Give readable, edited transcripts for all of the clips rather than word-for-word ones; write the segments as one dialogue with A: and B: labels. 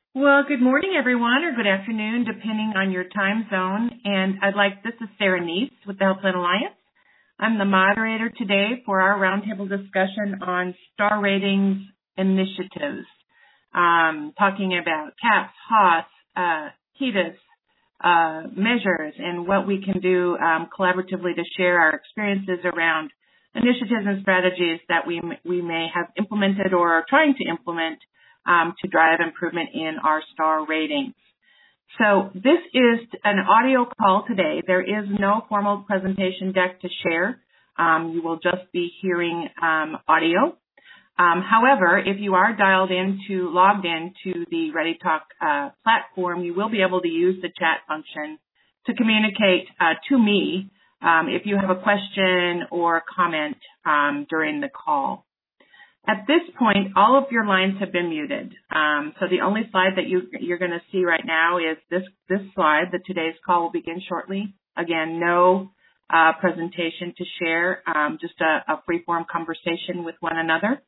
A: Well, good morning, everyone, or good afternoon, depending on your time zone. And this is Sarah Neese with the Healthline Alliance. I'm the moderator today for our roundtable discussion on star ratings initiatives, talking about CAHPS, HOS, HEDIS, measures, and what we can do collaboratively to share our experiences around initiatives and strategies that we may have implemented or are trying to implement to drive improvement in our star ratings. So this is an audio call today. There is no formal presentation deck to share. You will just be hearing audio. However, if you are logged into the ReadyTalk platform, you will be able to use the chat function to communicate to me if you have a question or comment during the call. At this point, all of your lines have been muted. So the only slide that you're going to see right now is this slide. Today's call will begin shortly. Again, no presentation to share, just a free-form conversation with one another.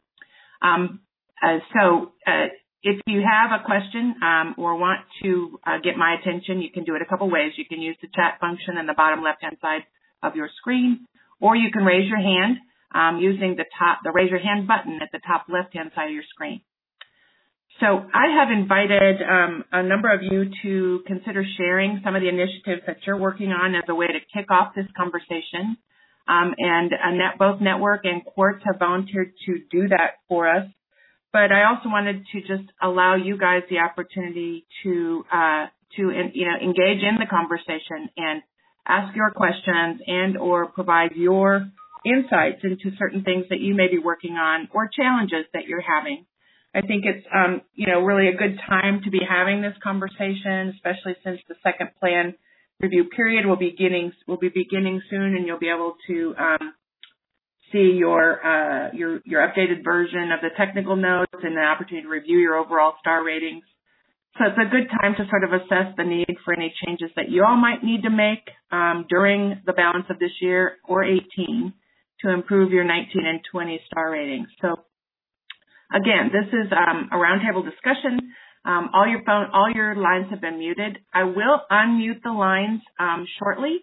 A: If you have a question or want to get my attention, you can do it a couple ways. You can use the chat function in the bottom left-hand side of your screen, or you can raise your hand using the raise your hand button at the top left-hand side of your screen. So I have invited a number of you to consider sharing some of the initiatives that you're working on as a way to kick off this conversation. Both Network and Quartz have volunteered to do that for us. But I also wanted to just allow you guys the opportunity to engage in the conversation and ask your questions and or provide your insights into certain things that you may be working on or challenges that you're having. I think it's, really a good time to be having this conversation, especially since the second plan review period will be beginning soon, and you'll be able to see your updated version of the technical notes and the opportunity to review your overall star ratings. So it's a good time to sort of assess the need for any changes that you all might need to make during the balance of this year or 18 to improve your 19 and 20 star ratings. So again, this is a roundtable discussion. All your lines have been muted. I will unmute the lines shortly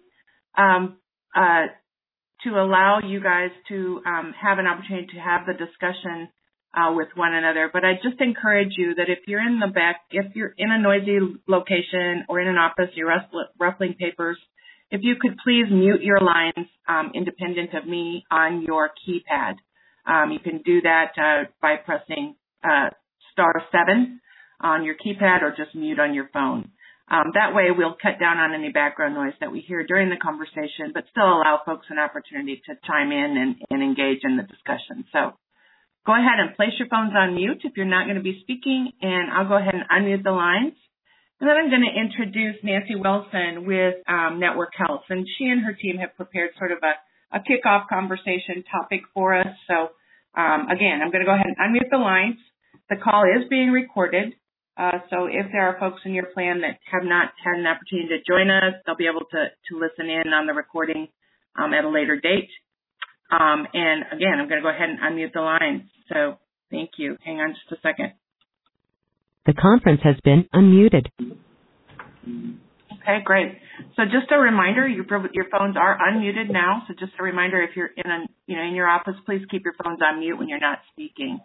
A: to allow you guys to have an opportunity to have the discussion with one another. But I just encourage you that if you're in the back, if you're in a noisy location or in an office, you're ruffling papers, if you could please mute your lines independent of me on your keypad. You can do that by pressing *7 on your keypad or just mute on your phone. That way we'll cut down on any background noise that we hear during the conversation, but still allow folks an opportunity to chime in and engage in the discussion. So go ahead and place your phones on mute if you're not going to be speaking, and I'll go ahead and unmute the lines. And then I'm going to introduce Nancy Wilson with Network Health, and she and her team have prepared sort of a kickoff conversation topic for us. So again, I'm going to go ahead and unmute the lines. The call is being recorded, so if there are folks in your plan that have not had an opportunity to join us, they'll be able to listen in on the recording at a later date. And again, I'm going to go ahead and unmute the lines. So thank you. Hang on just a second.
B: The conference has been unmuted.
A: Okay, great. So just a reminder, your phones are unmuted now. So just a reminder, if you're in your office, please keep your phones on mute when you're not speaking.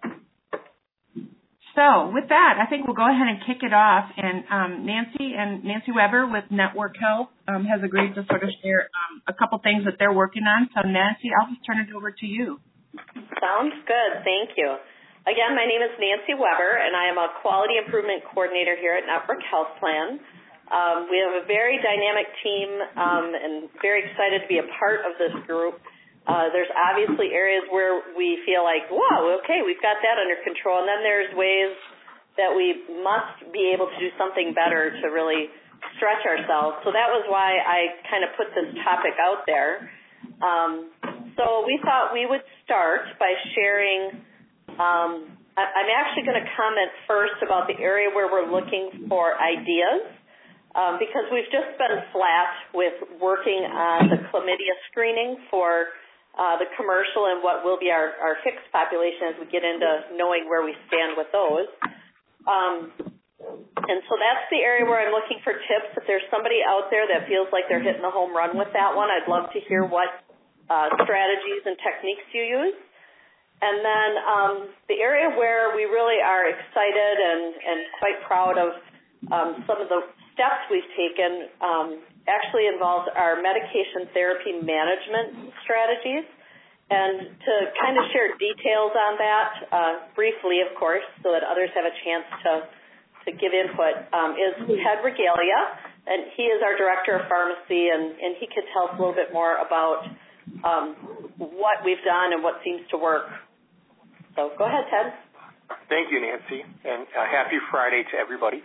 A: So with that, I think we'll go ahead and kick it off. And Nancy Weber with Network Health has agreed to sort of share a couple things that they're working on. So Nancy, I'll just turn it over to you.
C: Sounds good. Thank you. Again, my name is Nancy Weber, and I am a Quality Improvement Coordinator here at Network Health Plan. We have a very dynamic team and very excited to be a part of this group. There's obviously areas where we feel like, wow, okay, we've got that under control, and then there's ways that we must be able to do something better to really stretch ourselves. So that was why I kind of put this topic out there. So we thought we would start by sharing I'm actually going to comment first about the area where we're looking for ideas because we've just been flat with working on the chlamydia screening for the commercial and what will be our fixed population as we get into knowing where we stand with those. And so that's the area where I'm looking for tips. If there's somebody out there that feels like they're hitting the home run with that one, I'd love to hear what strategies and techniques you use. And then the area where we really are excited and quite proud of some of the steps we've taken actually involves our medication therapy management strategies. And to kind of share details on that, briefly, of course, so that others have a chance to give input, is Ted Regalia, and he is our Director of Pharmacy, and he could tell us a little bit more about what we've done and what seems to work. So go ahead, Ted.
D: Thank you, Nancy, and happy Friday to everybody.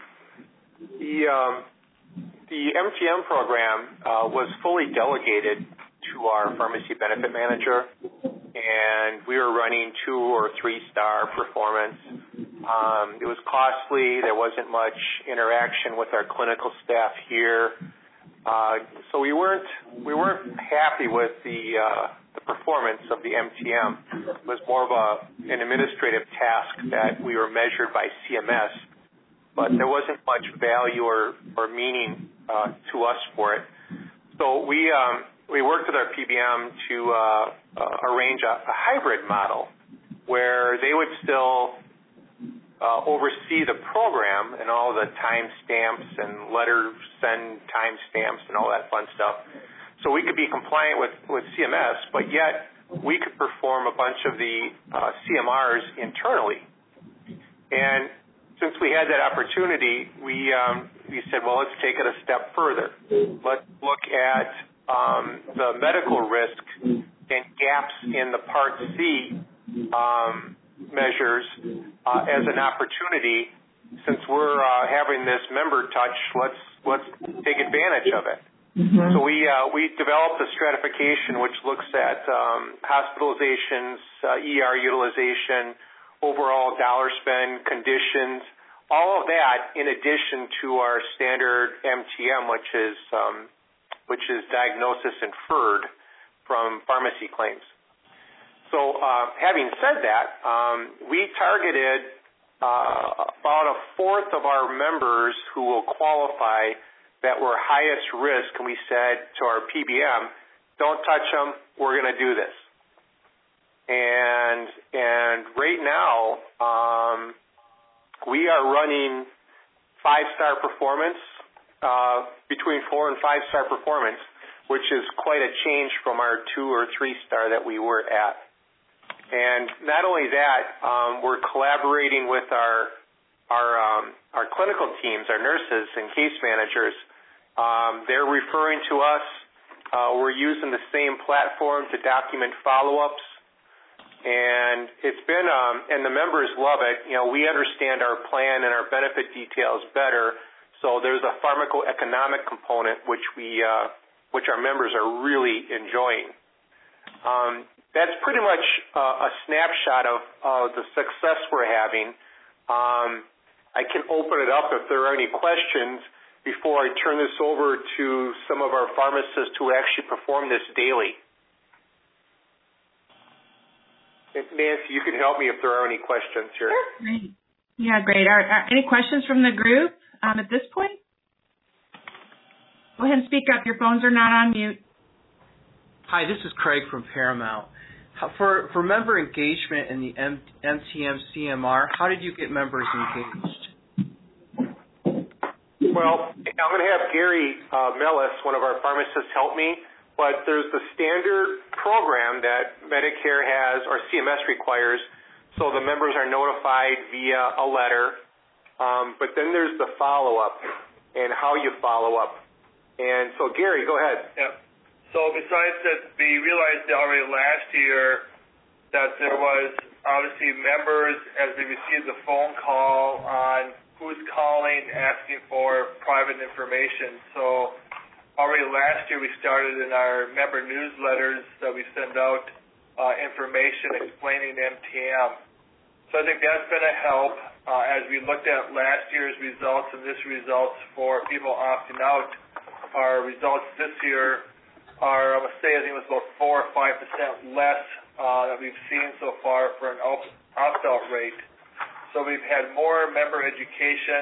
D: The MTM program was fully delegated to our pharmacy benefit manager, and we were running 2- or 3-star performance. It was costly. There wasn't much interaction with our clinical staff here, so we weren't happy with the performance of the MTM. It was more of an administrative task that we were measured by CMS, but there wasn't much value or meaning to us for it. So we worked with our PBM to arrange a hybrid model where they would still oversee the program and all the timestamps and letter send timestamps and all that fun stuff. So we could be compliant with CMS, but yet we could perform a bunch of the CMRs internally. And since we had that opportunity, we said, well, let's take it a step further. Let's look at the medical risk and gaps in the Part C measures as an opportunity. Since we're having this member touch, let's take advantage of it. Mm-hmm. So we developed a stratification which looks at hospitalizations, ER utilization, overall dollar spend, conditions, all of that in addition to our standard MTM, which is diagnosis inferred from pharmacy claims. So having said that, we targeted about a fourth of our members who will qualify that were highest risk, and we said to our PBM, don't touch them, we're going to do this. And right now, we are running 5-star performance, between 4 and 5-star performance, which is quite a change from our 2 or 3-star that we were at. And not only that, we're collaborating with our clinical teams, our nurses and case managers. They're referring to us. We're using the same platform to document follow-ups. And it's been, and the members love it. You know, we understand our plan and our benefit details better. So there's a pharmacoeconomic component which our members are really enjoying. That's pretty much a snapshot of the success we're having. I can open it up if there are any questions before I turn this over to some of our pharmacists who actually perform this daily. Nancy, you can help me if there are any questions here.
A: Sure. Great. Yeah, great. Are any questions from the group at this point? Go ahead and speak up. Your phones are not on mute.
E: Hi, this is Craig from Paramount. For member engagement in the MTM CMR, how did you get members engaged?
D: Well, I'm going to have Gary Mellis, one of our pharmacists, help me. But there's the standard program that Medicare has or CMS requires, so the members are notified via a letter. But then there's the follow-up and how you follow up. And so, Gary, go ahead.
F: Yeah. So besides that, we realized already last year that there was obviously members, as they received the phone call on who's calling, asking for private information. So already last year we started in our member newsletters that we send out information explaining MTM. So I think that's been a help as we looked at last year's results and this results for people opting out. Our results this year are, I would say, I think it was about 4 or 5% less that we've seen so far for an opt-out rate. So we've had more member education.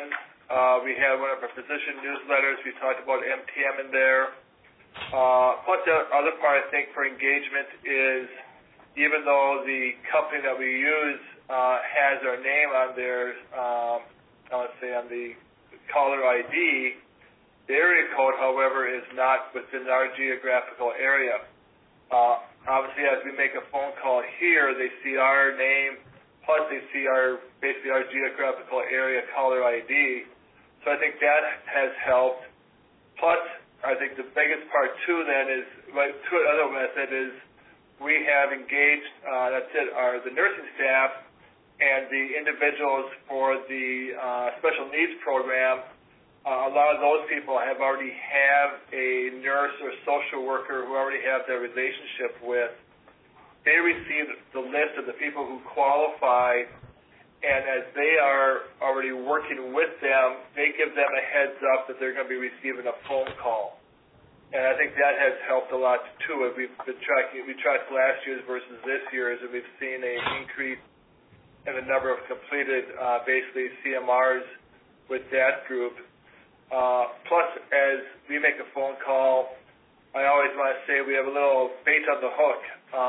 F: We had one of our physician newsletters. We talked about MTM in there. But the other part, I think, for engagement is even though the company that we use has our name on their, let's say, on the caller ID, the area code, however, is not within our geographical area. Obviously, as we make a phone call here, they see our name, plus they see basically our geographical area caller ID. So I think that has helped. Plus, I think the biggest part too then is, to another method is, we have engaged, the nursing staff and the individuals for the special needs program. A lot of those people have already have a nurse or social worker who already have their relationship with. They receive the list of the people who qualify, and as they are already working with them, they give them a heads up that they're going to be receiving a phone call. And I think that has helped a lot too. We've been tracking, we tracked last year's versus this year's, and we've seen an increase in the number of completed, basically CMRs with that group. Plus, as we make a phone call, I always want to say we have a little bait on the hook.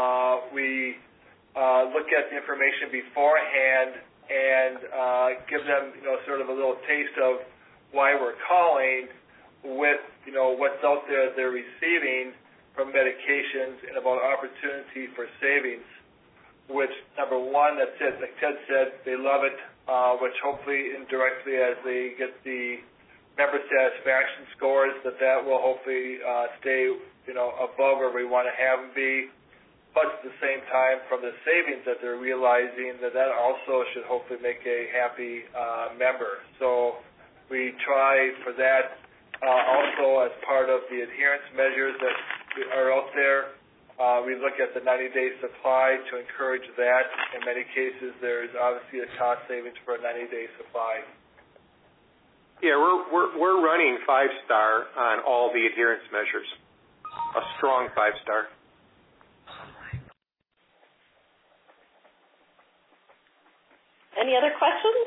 F: We look at the information beforehand and give them, sort of a little taste of why we're calling with, what's out there they're receiving from medications and about opportunity for savings, which, number one, that's it. Like Ted said, they love it, which hopefully indirectly as they get the member satisfaction scores, that will hopefully stay, above where we want to have them be. But at the same time, from the savings that they're realizing, that also should hopefully make a happy member. So we try for that. Also, as part of the adherence measures that are out there, we look at the 90-day supply to encourage that. In many cases, there's obviously a cost savings for a 90-day supply.
D: Yeah, we're running 5-star on all the adherence measures. A strong 5-star.
C: Any other questions?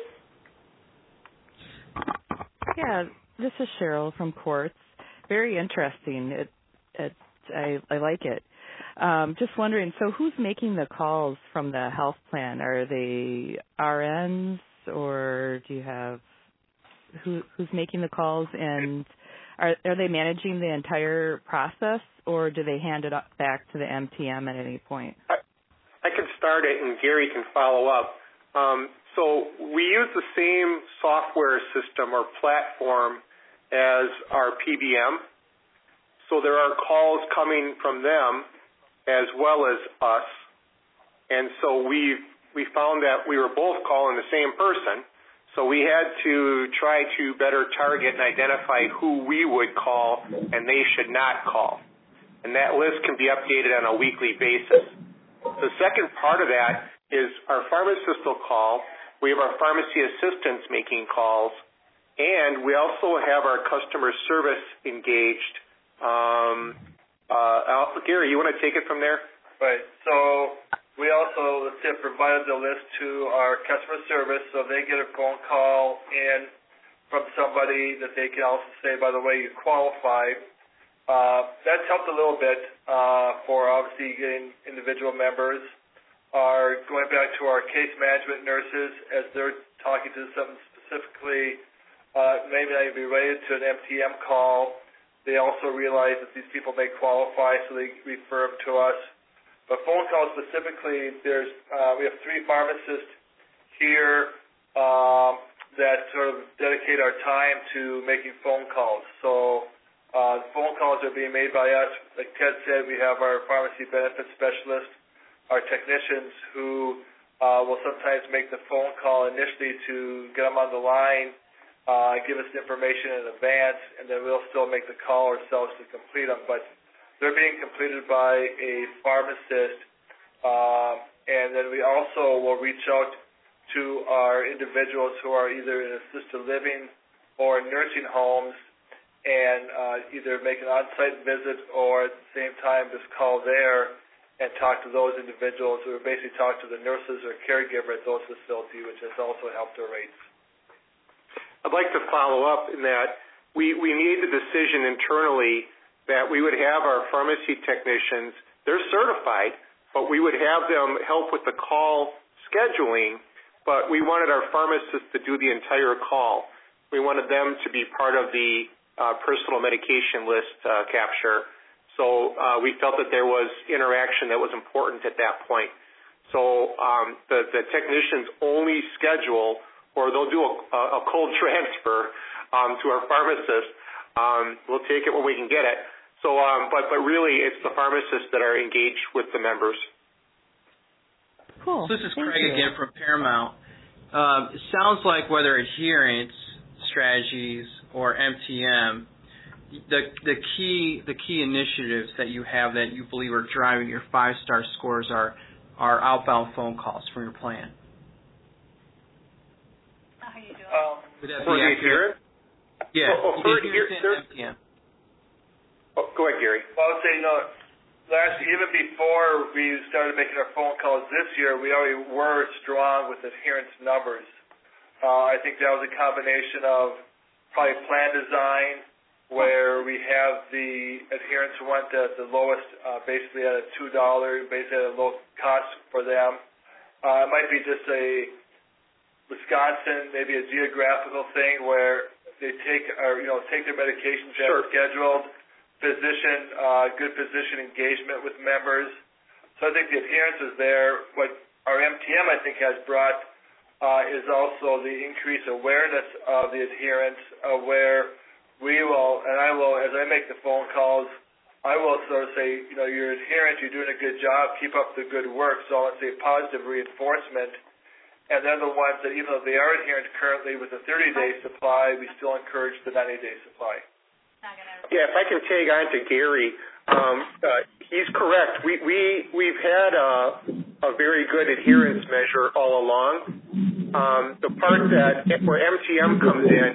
G: Yeah, this is Cheryl from Quartz. Very interesting. I like it. Just wondering, so who's making the calls from the health plan? Are they RNs, or do you have who's making the calls, and are they managing the entire process, or do they hand it back to the MTM at any point?
D: I can start it, and Gary can follow up. So we use the same software system or platform as our PBM. So there are calls coming from them as well as us. And so we found that we were both calling the same person. So we had to try to better target and identify who we would call and they should not call. And that list can be updated on a weekly basis. The second part of that is our pharmacist will call. We have our pharmacy assistants making calls, and we also have our customer service engaged. Gary, you want to take it from there?
F: Right. So we also, provided the list to our customer service, so they get a phone call in from somebody that they can also say, by the way, you qualify. That's helped a little bit for obviously getting individual members. Are going back to our case management nurses as they're talking to something specifically, maybe not even be related to an MTM call. They also realize that these people may qualify, so they refer them to us. But phone calls specifically, we have 3 pharmacists here that sort of dedicate our time to making phone calls. So phone calls are being made by us. Like Ted said, we have our pharmacy benefits specialist, our technicians who will sometimes make the phone call initially to get them on the line, give us the information in advance, and then we'll still make the call ourselves to complete them. But they're being completed by a pharmacist, and then we also will reach out to our individuals who are either in assisted living or nursing homes and either make an on-site visit or at the same time just call there and talk to those individuals, or basically talk to the nurses or caregiver at those facilities, which has also helped our rates.
D: I'd like to follow up in that we made the decision internally that we would have our pharmacy technicians, they're certified, but we would have them help with the call scheduling, but we wanted our pharmacists to do the entire call. We wanted them to be part of the personal medication list capture. So we felt that there was interaction that was important at that point. So the technicians only schedule, or they'll do a cold transfer to our pharmacist. We'll take it when we can get it. So, but really, it's the pharmacists that are engaged with the members.
G: Cool.
E: So this is Craig again from Paramount. It sounds like whether adherence strategies or MTM, the key initiatives that you have that you believe are driving your 5-star scores are outbound phone calls from your plan.
C: How you doing?
E: Would that
D: For
E: be
D: the
E: accurate?
D: adherence?
E: Yeah.
D: For adherence,
E: MTM.
D: Oh, go ahead, Gary.
F: Well, I would say, last year, even before we started making our phone calls this year, we already were strong with adherence numbers. I think that was a combination of probably plan design, where we have the adherence one at the lowest, basically at a $2, basically at a low cost for them. It might be just a Wisconsin, maybe a geographical thing where they take their medications as scheduled. Good physician engagement with members. So I think the adherence is there. What our MTM, I think, has brought is also the increased awareness of the adherence, where we will, and I will, as I make the phone calls, I will sort of say, you're adherent, you're doing a good job, keep up the good work. So I'll say positive reinforcement. And they're the ones that, even though they are adherent currently with a 30-day supply, we still encourage the 90-day supply.
D: Yeah, if I can tag on to Gary, he's correct. We've had a very good adherence measure all along. The part where MTM comes in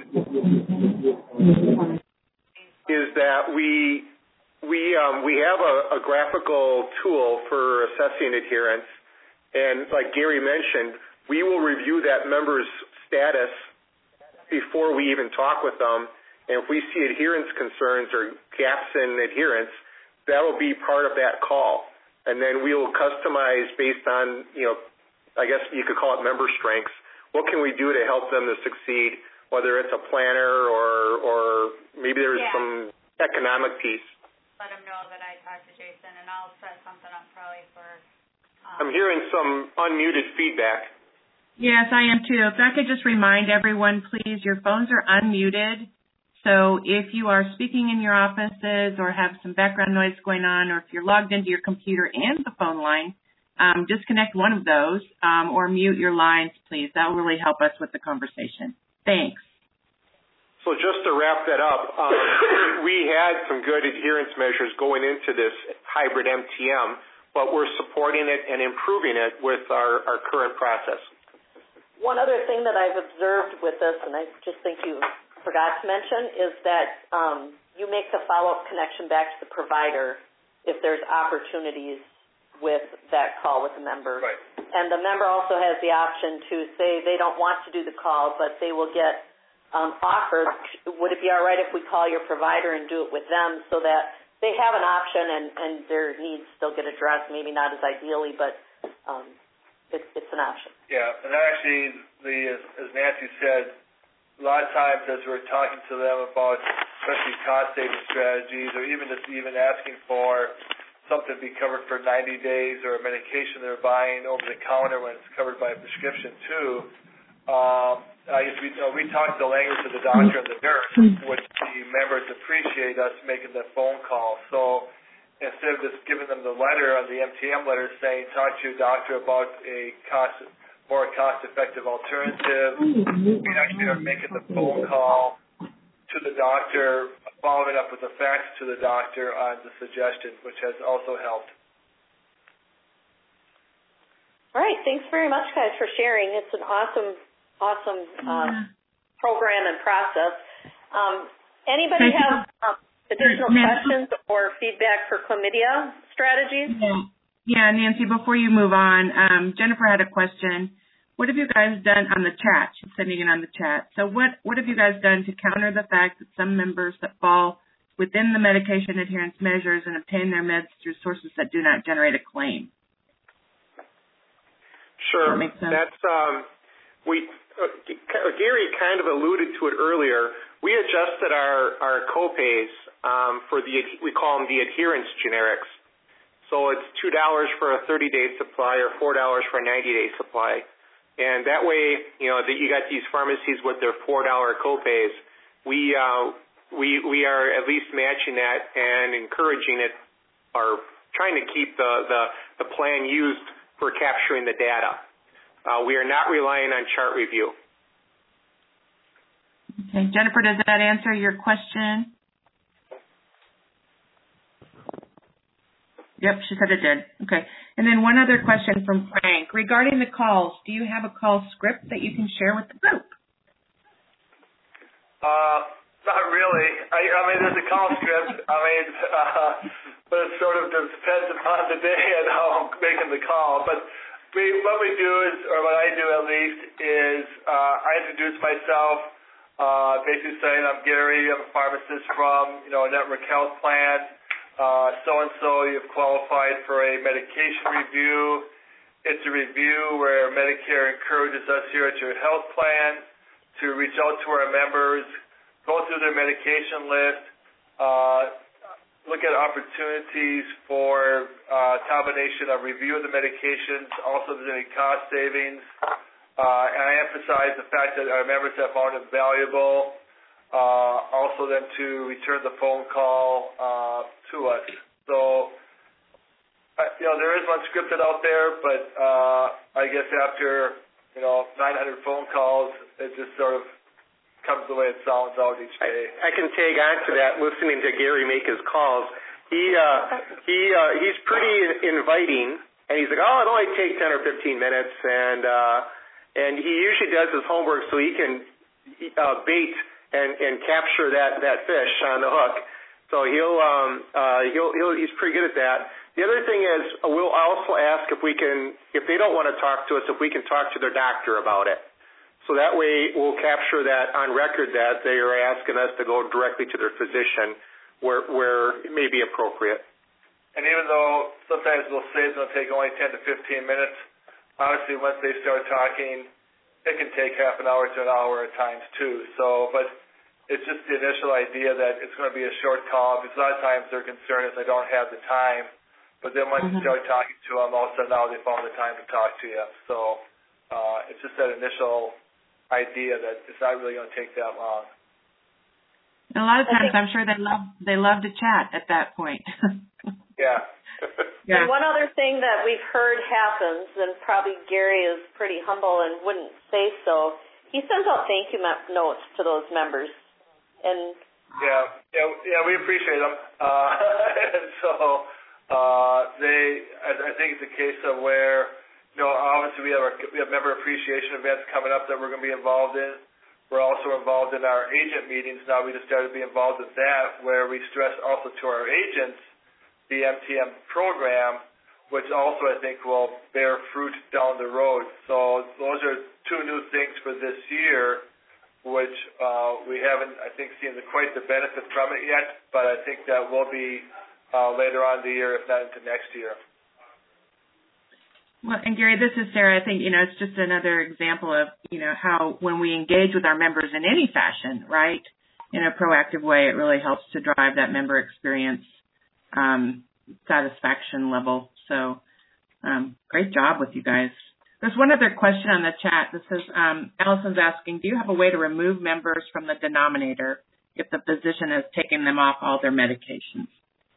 D: is that we have a graphical tool for assessing adherence, and like Gary mentioned, we will review that member's status before we even talk with them. And if we see adherence concerns or gaps in adherence, that will be part of that call. And then we will customize based on, I guess you could call it member strengths. What can we do to help them to succeed, whether it's a planner or maybe there's some economic piece.
H: Let them know that I talked to Jason, and I'll set something up probably for...
D: I'm hearing some unmuted feedback.
A: Yes, I am too. If I could just remind everyone, please, your phones are unmuted. So if you are speaking in your offices or have some background noise going on, or if you're logged into your computer and the phone line, disconnect one of those or mute your lines, please. That will really help us with the conversation. Thanks.
D: So just to wrap that up, we had some good adherence measures going into this hybrid MTM, but we're supporting it and improving it with our current process.
C: One other thing that I've observed with this, and I just think you forgot to mention, is that you make the follow-up connection back to the provider if there's opportunities with that call with the member.
F: Right.
C: And the member also has the option to say they don't want to do the call, but they will get offered, would it be all right if we call your provider and do it with them, so that they have an option and their needs still get addressed, maybe not as ideally, but it's an option.
F: Yeah, and actually, as Nancy said, a lot of times as we're talking to them about especially cost-saving strategies, or even asking for something to be covered for 90 days, or a medication they're buying over the counter when it's covered by a prescription too, we talk the language of the doctor and the nurse, which the members appreciate us making the phone call. So instead of just giving them the letter on the MTM letter saying, talk to your doctor about a more cost-effective alternative, we actually are making the phone call to the doctor, following up with a fax to the doctor on the suggestion, which has also helped.
C: All right. Thanks very much, guys, for sharing. It's an awesome program and process. Anybody have additional questions or feedback for chlamydia strategies?
A: Yeah, Nancy, before you move on, Jennifer had a question. what have you guys done on the chat? She's sending it on the chat. So what have you guys done to counter the fact that some members that fall within the medication adherence measures and obtain their meds through sources that do not generate a claim?
D: Sure.
A: That makes sense?
D: That's Gary kind of alluded to it earlier. We adjusted our copays for we call them the adherence generics. So it's $2 for a 30-day supply or $4 for a 90-day supply. And that way, you got these pharmacies with their $4 copays. We are at least matching that and encouraging it, or trying to keep the plan used for capturing the data. We are not relying on chart review.
A: Okay, Jennifer, does that answer your question? Yep, she said it did. Okay. And then one other question from Frank. Regarding the calls, do you have a call script that you can share with the group?
F: Not really. I mean, there's a call script. But it sort of depends upon the day and how I'm making the call. But what we do is, or what I do at least, is I introduce myself, basically saying I'm Gary, I'm a pharmacist from, a network health plan. So-and-so, you've qualified for a medication review. It's a review where Medicare encourages us here at your health plan to reach out to our members, go through their medication list, look at opportunities for combination of review of the medications, also if there's any cost savings. And I emphasize the fact that our members have found it valuable. Also then to return the phone call to us. So, there is one scripted out there, but I guess after, 900 phone calls, it just sort of comes the way it sounds out each day.
D: I can tag on to that, listening to Gary make his calls. He's pretty inviting, and he's like, it'll only take 10 or 15 minutes, and he usually does his homework so he can bait and capture that fish on the hook. So he's pretty good at that. The other thing is, we'll also ask if they don't want to talk to us, if we can talk to their doctor about it. So that way we'll capture that on record that they are asking us to go directly to their physician where it may be appropriate.
F: And even though sometimes they'll say it's going to take only 10 to 15 minutes, honestly, once they start talking, it can take half an hour to an hour at times too. So, but it's just the initial idea that it's going to be a short call, because a lot of times their concern is they don't have the time. But then once you start talking to them, all of a sudden now they found the time to talk to you. So it's just that initial idea that it's not really going to take that long.
A: And a lot of times I'm sure they love to chat at that point.
F: Yeah.
C: Yeah. And one other thing that we've heard happens, and probably Gary is pretty humble and wouldn't say so, he sends out thank you notes to those members. And
F: yeah, we appreciate them. And so I think it's a case of where, obviously we have member appreciation events coming up that we're going to be involved in. We're also involved in our agent meetings now. We just started to be involved in that, where we stress also to our agents the MTM program, which also I think will bear fruit down the road. So those are two new things for this year, which we haven't, I think, seen quite the benefit from it yet, but I think that will be later on in the year, if not into next year.
A: Well, and Gary, this is Sarah. I think, it's just another example of, how when we engage with our members in any fashion, right, in a proactive way, it really helps to drive that member experience satisfaction level. So great job with you guys. There's one other question on the chat. This is Allison's asking, do you have a way to remove members from the denominator if the physician has taken them off all their medications?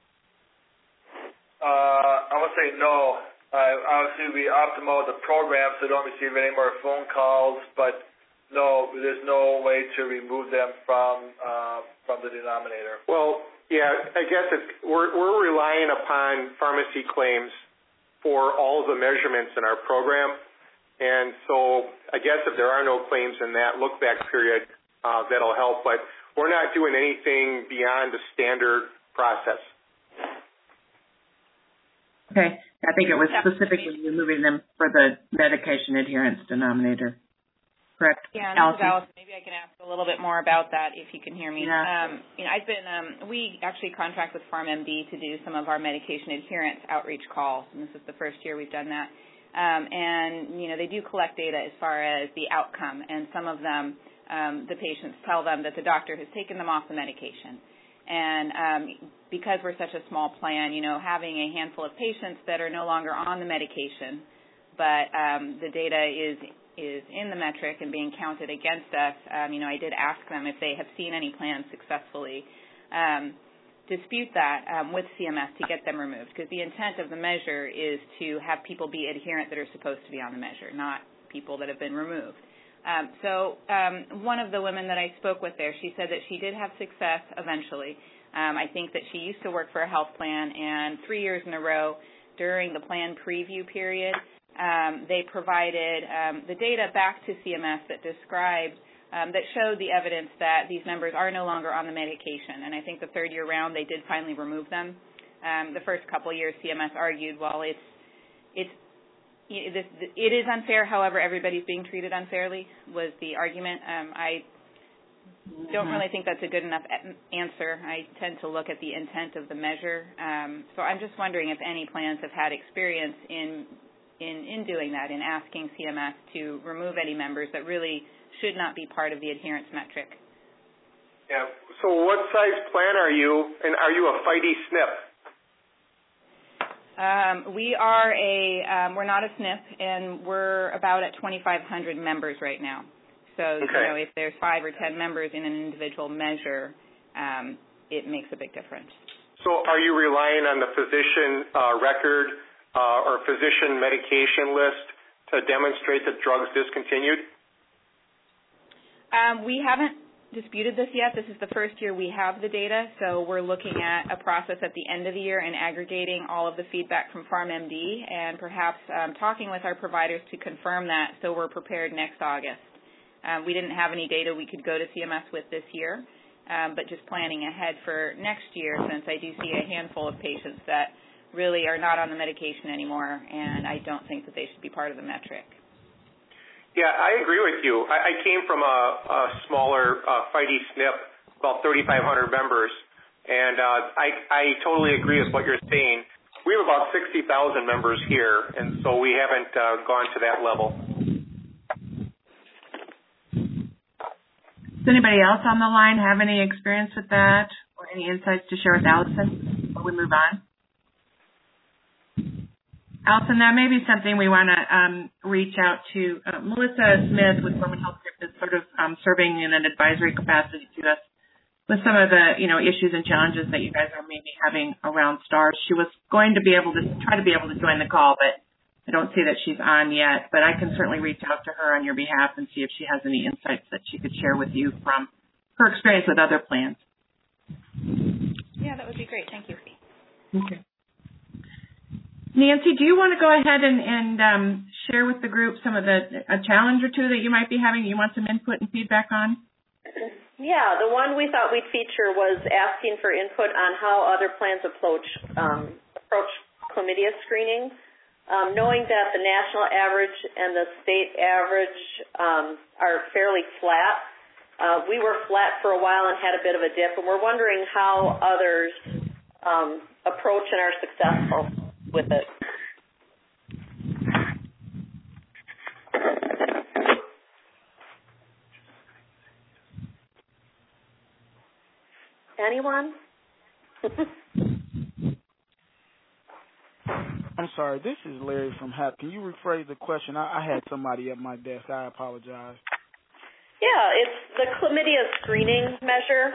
F: I would say no. Obviously, we optimize the program so they don't receive any more phone calls, but no, there's no way to remove them from the denominator.
D: Well, yeah, I guess we're relying upon pharmacy claims for all the measurements in our program, and so I guess if there are no claims in that look-back period, that'll help, but we're not doing anything beyond the standard process.
A: Okay. I think it was specifically removing them for the medication adherence denominator. Correct?
I: Yeah, and Allison, maybe I can ask a little bit more about that if you can hear me.
A: Yeah.
I: We actually contract with PharmMD to do some of our medication adherence outreach calls, and this is the first year we've done that. They do collect data as far as the outcome, and some of them, the patients tell them that the doctor has taken them off the medication. And because we're such a small plan, having a handful of patients that are no longer on the medication, but the data is in the metric and being counted against us, I did ask them if they have seen any plans successfully dispute that with CMS to get them removed, because the intent of the measure is to have people be adherent that are supposed to be on the measure, not people that have been removed. One of the women that I spoke with there, she said that she did have success eventually. I think that she used to work for a health plan, and 3 years in a row during the plan preview period, they provided the data back to CMS that described, that showed the evidence that these members are no longer on the medication. And I think the third year round they did finally remove them. The first couple of years CMS argued, well, it is unfair, however, everybody's being treated unfairly was the argument. I don't really think that's a good enough answer. I tend to look at the intent of the measure. So I'm just wondering if any plans have had experience in doing that, in asking CMS to remove any members that really should not be part of the adherence metric.
D: Yeah. So what size plan are you, and are you a FIDE SNP?
I: We're not a SNP, and we're about at 2,500 members right now. So,
D: okay.
I: If there's 5 or 10 members in an individual measure, it makes a big difference.
D: So are you relying on the physician record or physician medication list to demonstrate that drugs discontinued?
I: We haven't disputed this yet. This is the first year we have the data, so we're looking at a process at the end of the year and aggregating all of the feedback from PharmMD and perhaps talking with our providers to confirm that so we're prepared next August. We didn't have any data we could go to CMS with this year, but just planning ahead for next year, since I do see a handful of patients that really are not on the medication anymore, and I don't think that they should be part of the metric.
D: Yeah, I agree with you. I came from a smaller FIDE SNP, about 3,500 members, and I totally agree with what you're saying. We have about 60,000 members here, and so we haven't gone to that level.
A: Does anybody else on the line have any experience with that or any insights to share with Allison before we move on? Allison, that may be something we want to reach out to. Melissa Smith with Forman Health Group is sort of serving in an advisory capacity to us with some of the issues and challenges that you guys are maybe having around STARS. She was going to be able to join the call, but I don't see that she's on yet. But I can certainly reach out to her on your behalf and see if she has any insights that she could share with you from her experience with other plans.
I: Yeah, that would be great. Thank you.
A: Okay. Nancy, do you want to go ahead and share with the group some of a challenge or two that you might be having, you want some input and feedback on?
C: Yeah, the one we thought we'd feature was asking for input on how other plans approach chlamydia screening. Knowing that the national average and the state average are fairly flat, we were flat for a while and had a bit of a dip, and we're wondering how others approach and are successful with it. Anyone?
J: I'm sorry, this is Larry from HAP. Can you rephrase the question? I had somebody at my desk. I apologize.
C: Yeah, it's the chlamydia screening measure.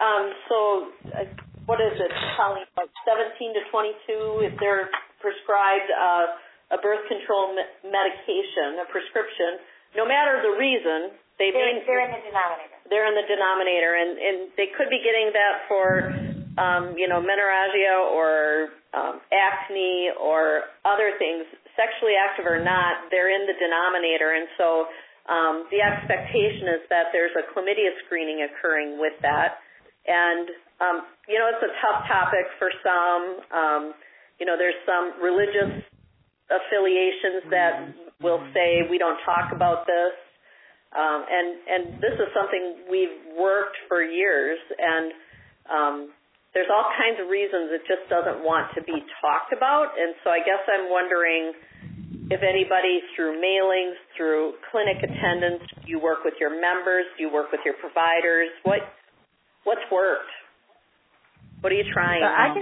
C: What is it, Colleen, like 17 to 22, if they're prescribed a birth control medication, a prescription, no matter the reason, they're in the denominator. They're in the denominator, and they could be getting that for, menorrhagia or acne or other things. Sexually active or not, they're in the denominator, and so the expectation is that there's a chlamydia screening occurring with that. And, it's a tough topic for some. there's some religious affiliations that will say we don't talk about this. And this is something we've worked for years, and there's all kinds of reasons it just doesn't want to be talked about. And so I guess I'm wondering if anybody, through mailings, through clinic attendance, do you work with your members? Do you work with your providers? What's worked? What are you trying?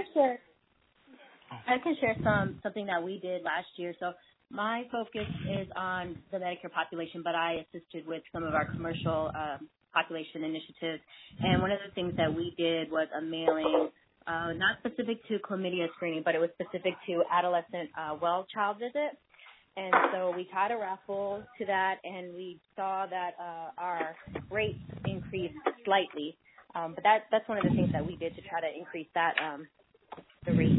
K: I can share something that we did last year. So my focus is on the Medicare population, but I assisted with some of our commercial population initiatives. And one of the things that we did was a mailing, not specific to chlamydia screening, but it was specific to adolescent well child visit. And so we tied a raffle to that, and we saw that our rates increased slightly. But that's one of the things that we did to try to increase that the rate.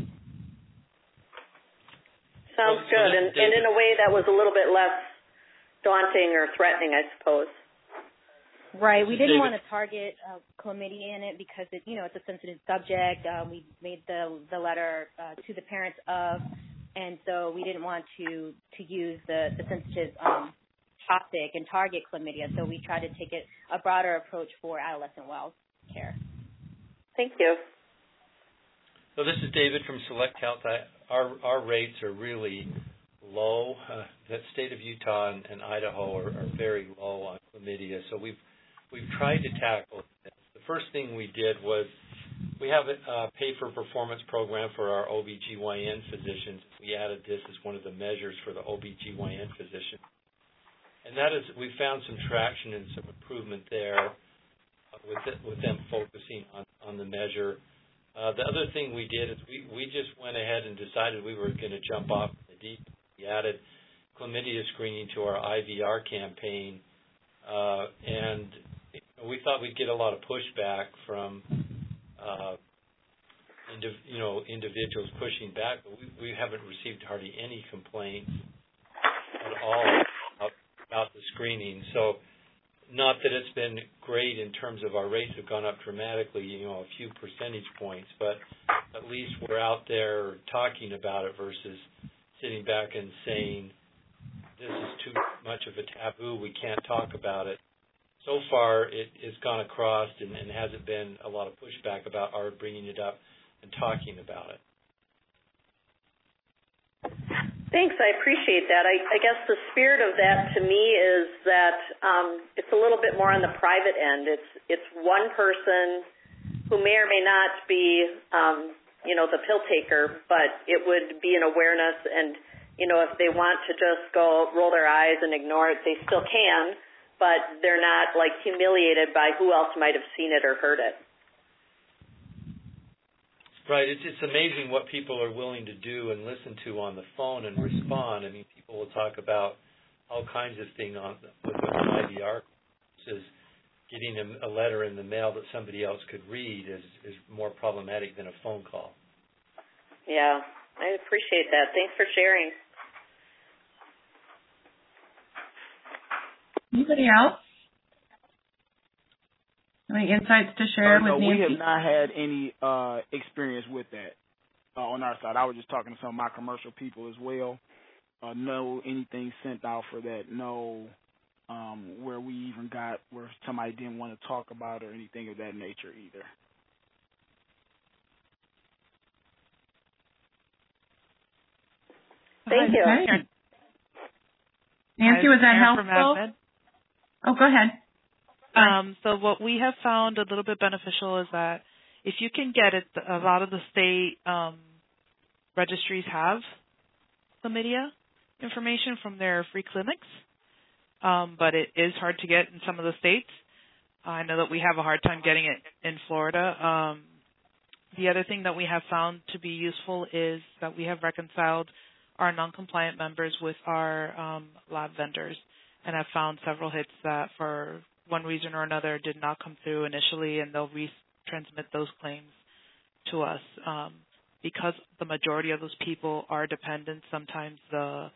C: Sounds good, and in a way that was a little bit less daunting or threatening, I suppose.
K: Right. We didn't want to target chlamydia in it because it's a sensitive subject. We made the letter to the parents of, and so we didn't want to use the sensitive topic and target chlamydia. So we tried to take a broader approach for adolescent well care.
C: Thank you.
L: So this is David from Select Health. Our rates are really low. The state of Utah and Idaho are very low on chlamydia. So we've tried to tackle this. The first thing we did was we have a pay-for-performance program for our OBGYN physicians. We added this as one of the measures for the OBGYN physician. And that is, we found some traction and some improvement there with them focusing on the measure. The other thing we did is we just went ahead and decided we were going to jump off the deep. We added chlamydia screening to our IVR campaign, and we thought we'd get a lot of pushback from individuals pushing back, but we haven't received hardly any complaints at all about the screening. So not that it's been great in terms of our rates have gone up dramatically, a few percentage points, but at least we're out there talking about it versus sitting back and saying this is too much of a taboo, we can't talk about it. So far, it's gone across and hasn't been a lot of pushback about our bringing it up and talking about it.
C: Thanks, I appreciate that. I guess the spirit of that to me is that it's a little bit more on the private end. It's one person who may or may not be, the pill taker, but it would be an awareness, and, if they want to just go roll their eyes and ignore it, they still can, but they're not, humiliated by who else might have seen it or heard it.
L: Right. It's amazing what people are willing to do and listen to on the phone and respond. I mean, people will talk about all kinds of things with an IVR. Says getting a letter in the mail that somebody else could read is more problematic than a phone call.
C: Yeah, I appreciate that. Thanks for sharing.
A: Anybody else? Any insights to share with Nancy?
J: We have not had any experience with that on our side. I was just talking to some of my commercial people as well. No anything sent out for that. No where we even got where somebody didn't want to talk about or anything of that nature either.
C: Thank you.
A: Nancy, was that helpful? Oh, go ahead.
M: So what we have found a little bit beneficial is that if you can get it, a lot of the state registries have chlamydia information from their free clinics, but it is hard to get in some of the states. I know that we have a hard time getting it in Florida. The other thing that we have found to be useful is that we have reconciled our non-compliant members with our lab vendors, and have found several hits that for one reason or another did not come through initially, and they'll retransmit those claims to us. Because the majority of those people are dependent, sometimes the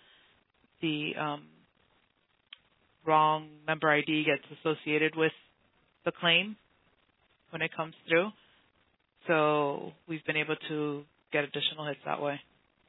M: wrong member ID gets associated with the claim when it comes through. So we've been able to get additional hits that way.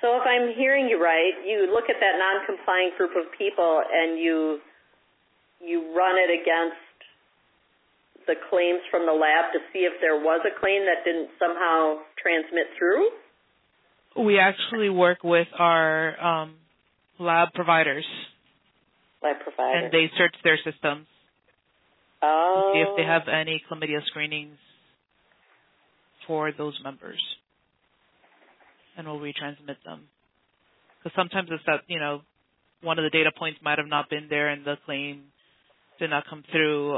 C: So if I'm hearing you right, you look at that non-compliant group of people and you run it against the claims from the lab to see if there was a claim that didn't somehow transmit through?
M: We actually work with our lab providers.
C: Lab providers.
M: And they search their systems to see if they have any chlamydia screenings for those members. And we'll retransmit them. Because sometimes it's that, one of the data points might have not been there and the claim did not come through.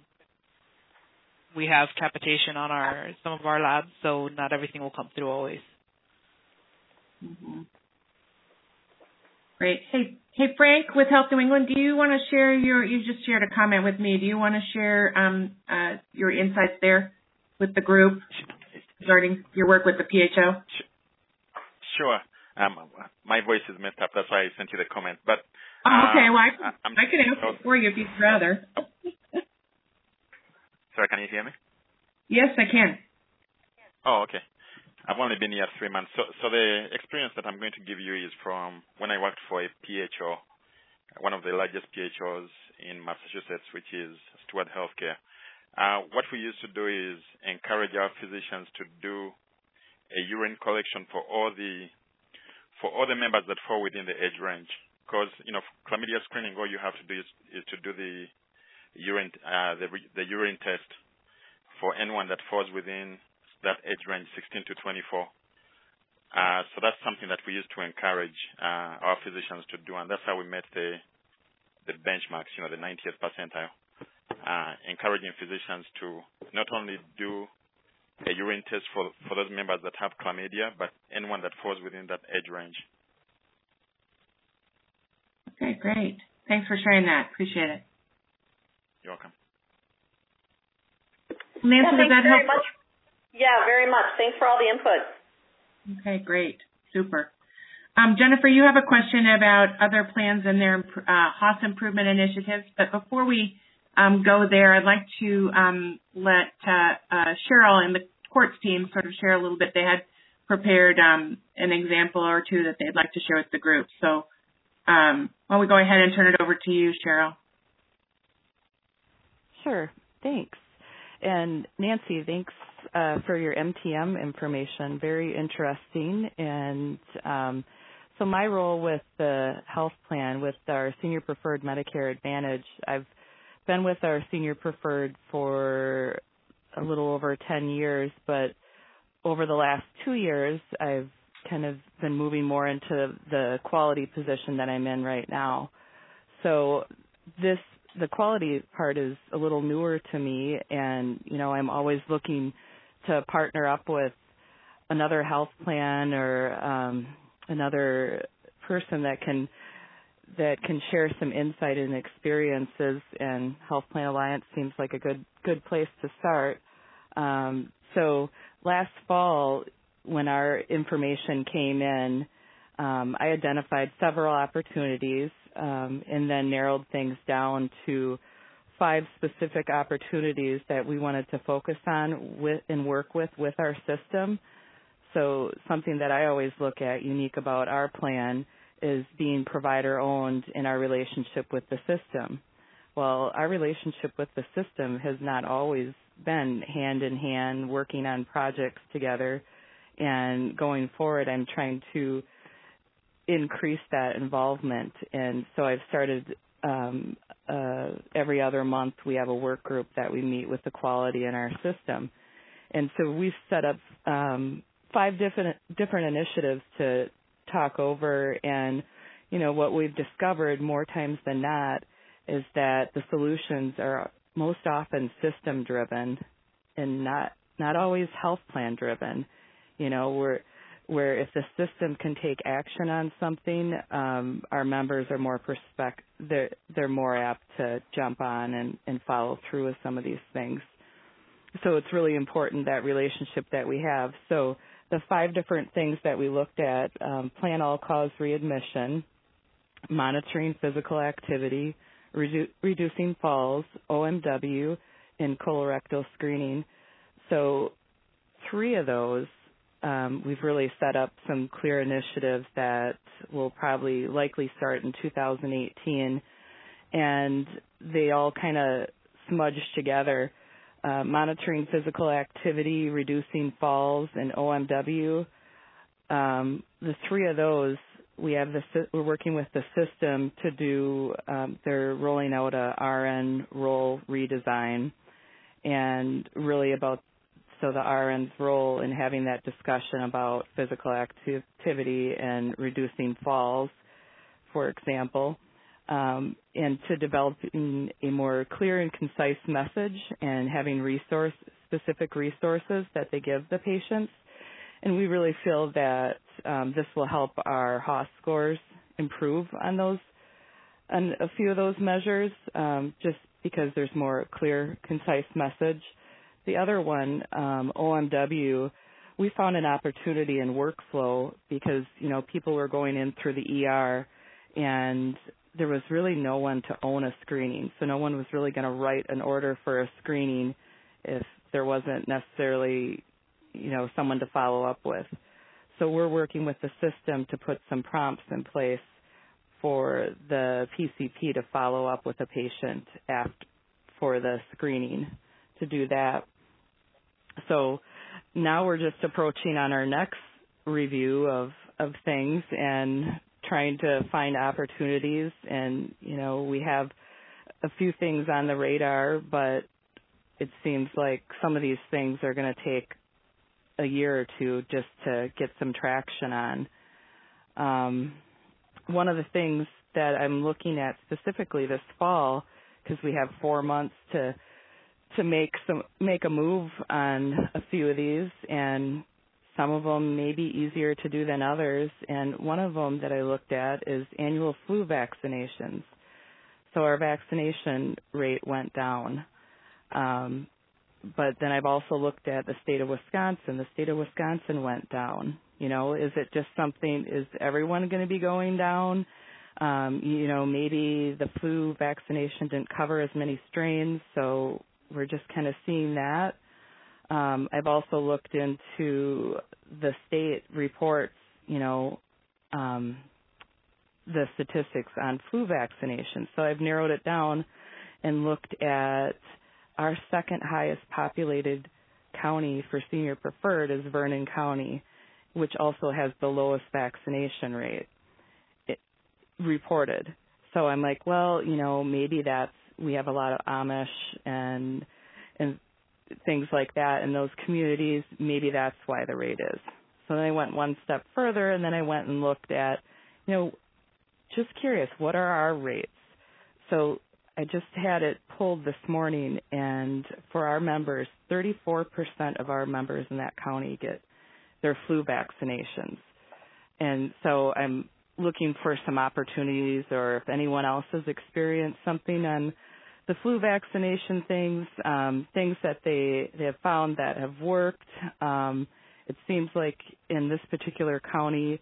M: We have capitation on some of our labs, so not everything will come through always.
A: Mm-hmm. Great. Hey, Frank, with Health New England, do you want to share you just shared a comment with me. Do you want to share your insights there with the group regarding your work with the PHO?
N: Sure. My voice is messed up. That's why I sent you the comment. But
A: okay. Well, I can answer it for you if you'd rather.
N: Sorry, can you hear me?
A: Yes, I can.
N: Oh, okay. I've only been here 3 months. So the experience that I'm going to give you is from when I worked for a PHO, one of the largest PHOs in Massachusetts, which is Steward Healthcare. What we used to do is encourage our physicians to do a urine collection for all the members that fall within the age range. Because, chlamydia screening, all you have to do is to do the urine test for anyone that falls within that age range, 16 to 24. So that's something that we used to encourage our physicians to do, and that's how we met the benchmarks, the 90th percentile, encouraging physicians to not only do a urine test for those members that have chlamydia, but anyone that falls within that age range.
A: Okay, great. Thanks for sharing that. Appreciate it.
N: You're welcome.
A: Nancy, does that help?
C: Very much. Yeah, very much. Thanks for all the input.
A: Okay, great. Super. Jennifer, you have a question about other plans and their HOS improvement initiatives, but before we go there, I'd like to let Cheryl and the courts team sort of share a little bit. They had prepared an example or two that they'd like to share with the group. So why don't we go ahead and turn it over to you, Cheryl?
G: Sure. Thanks. And Nancy, thanks for your MTM information. Very interesting. And so my role with the health plan, with our Senior Preferred Medicare Advantage, I've been with our Senior Preferred for a little over 10 years, but over the last 2 years, I've kind of been moving more into the quality position that I'm in right now. So the quality part is a little newer to me, and, I'm always looking to partner up with another health plan or another person that can share some insight and experiences, and Health Plan Alliance seems like a good place to start. So last fall, when our information came in, I identified several opportunities and then narrowed things down to 5 specific opportunities that we wanted to focus on and work with our system. So something that I always look at unique about our plan is being provider-owned in our relationship with the system. Well, our relationship with the system has not always been hand-in-hand, working on projects together. And going forward, I'm trying to increase that involvement. And so I've started every other month we have a work group that we meet with the quality in our system. And so we've set up 5 different initiatives to talk over, and what we've discovered more times than not is that the solutions are most often system driven and not always health plan driven. Where if the system can take action on something, our members are more they're more apt to jump on and follow through with some of these things. So it's really important, that relationship that we have. So the 5 different things that we looked at: plan all-cause readmission, monitoring physical activity, reducing falls, OMW, and colorectal screening. So 3 of those we've really set up some clear initiatives that will probably likely start in 2018, and they all kind of smudge together. Monitoring physical activity, reducing falls, and OMW. The three of those, we're working with the system to do, they're rolling out a RN role redesign, and really so the RN's role in having that discussion about physical activity and reducing falls, for example, and to developing a more clear and concise message and having specific resources that they give the patients. And we really feel that this will help our HOS scores improve on a few of those measures, just because there's more clear, concise message. The other one, OMW, we found an opportunity in workflow because, people were going in through the ER and there was really no one to own a screening. So no one was really going to write an order for a screening if there wasn't necessarily, someone to follow up with. So we're working with the system to put some prompts in place for the PCP to follow up with a patient for the screening to do that. So now we're just approaching on our next review of things and trying to find opportunities. And, we have a few things on the radar, but it seems like some of these things are going to take a year or two just to get some traction on. One of the things that I'm looking at specifically this fall, because we have 4 months to make a move on a few of these, and some of them may be easier to do than others. And one of them that I looked at is annual flu vaccinations. So our vaccination rate went down. But then I've also looked at the state of Wisconsin. The state of Wisconsin went down. Is it just is everyone going to be going down? Maybe the flu vaccination didn't cover as many strains, so we're just kind of seeing that. I've also looked into the state reports, the statistics on flu vaccinations. So I've narrowed it down and looked at our second highest populated county for senior preferred is Vernon County, which also has the lowest vaccination rate reported. So I'm like, well, maybe we have a lot of Amish and things like that in those communities. Maybe that's why the rate is. So then I went one step further, and then I went and looked at, just curious, what are our rates? So I just had it pulled this morning, and for our members, 34% of our members in that county get their flu vaccinations. And so I'm looking for some opportunities, or if anyone else has experienced something on the flu vaccination things that they have found that have worked. It seems like in this particular county,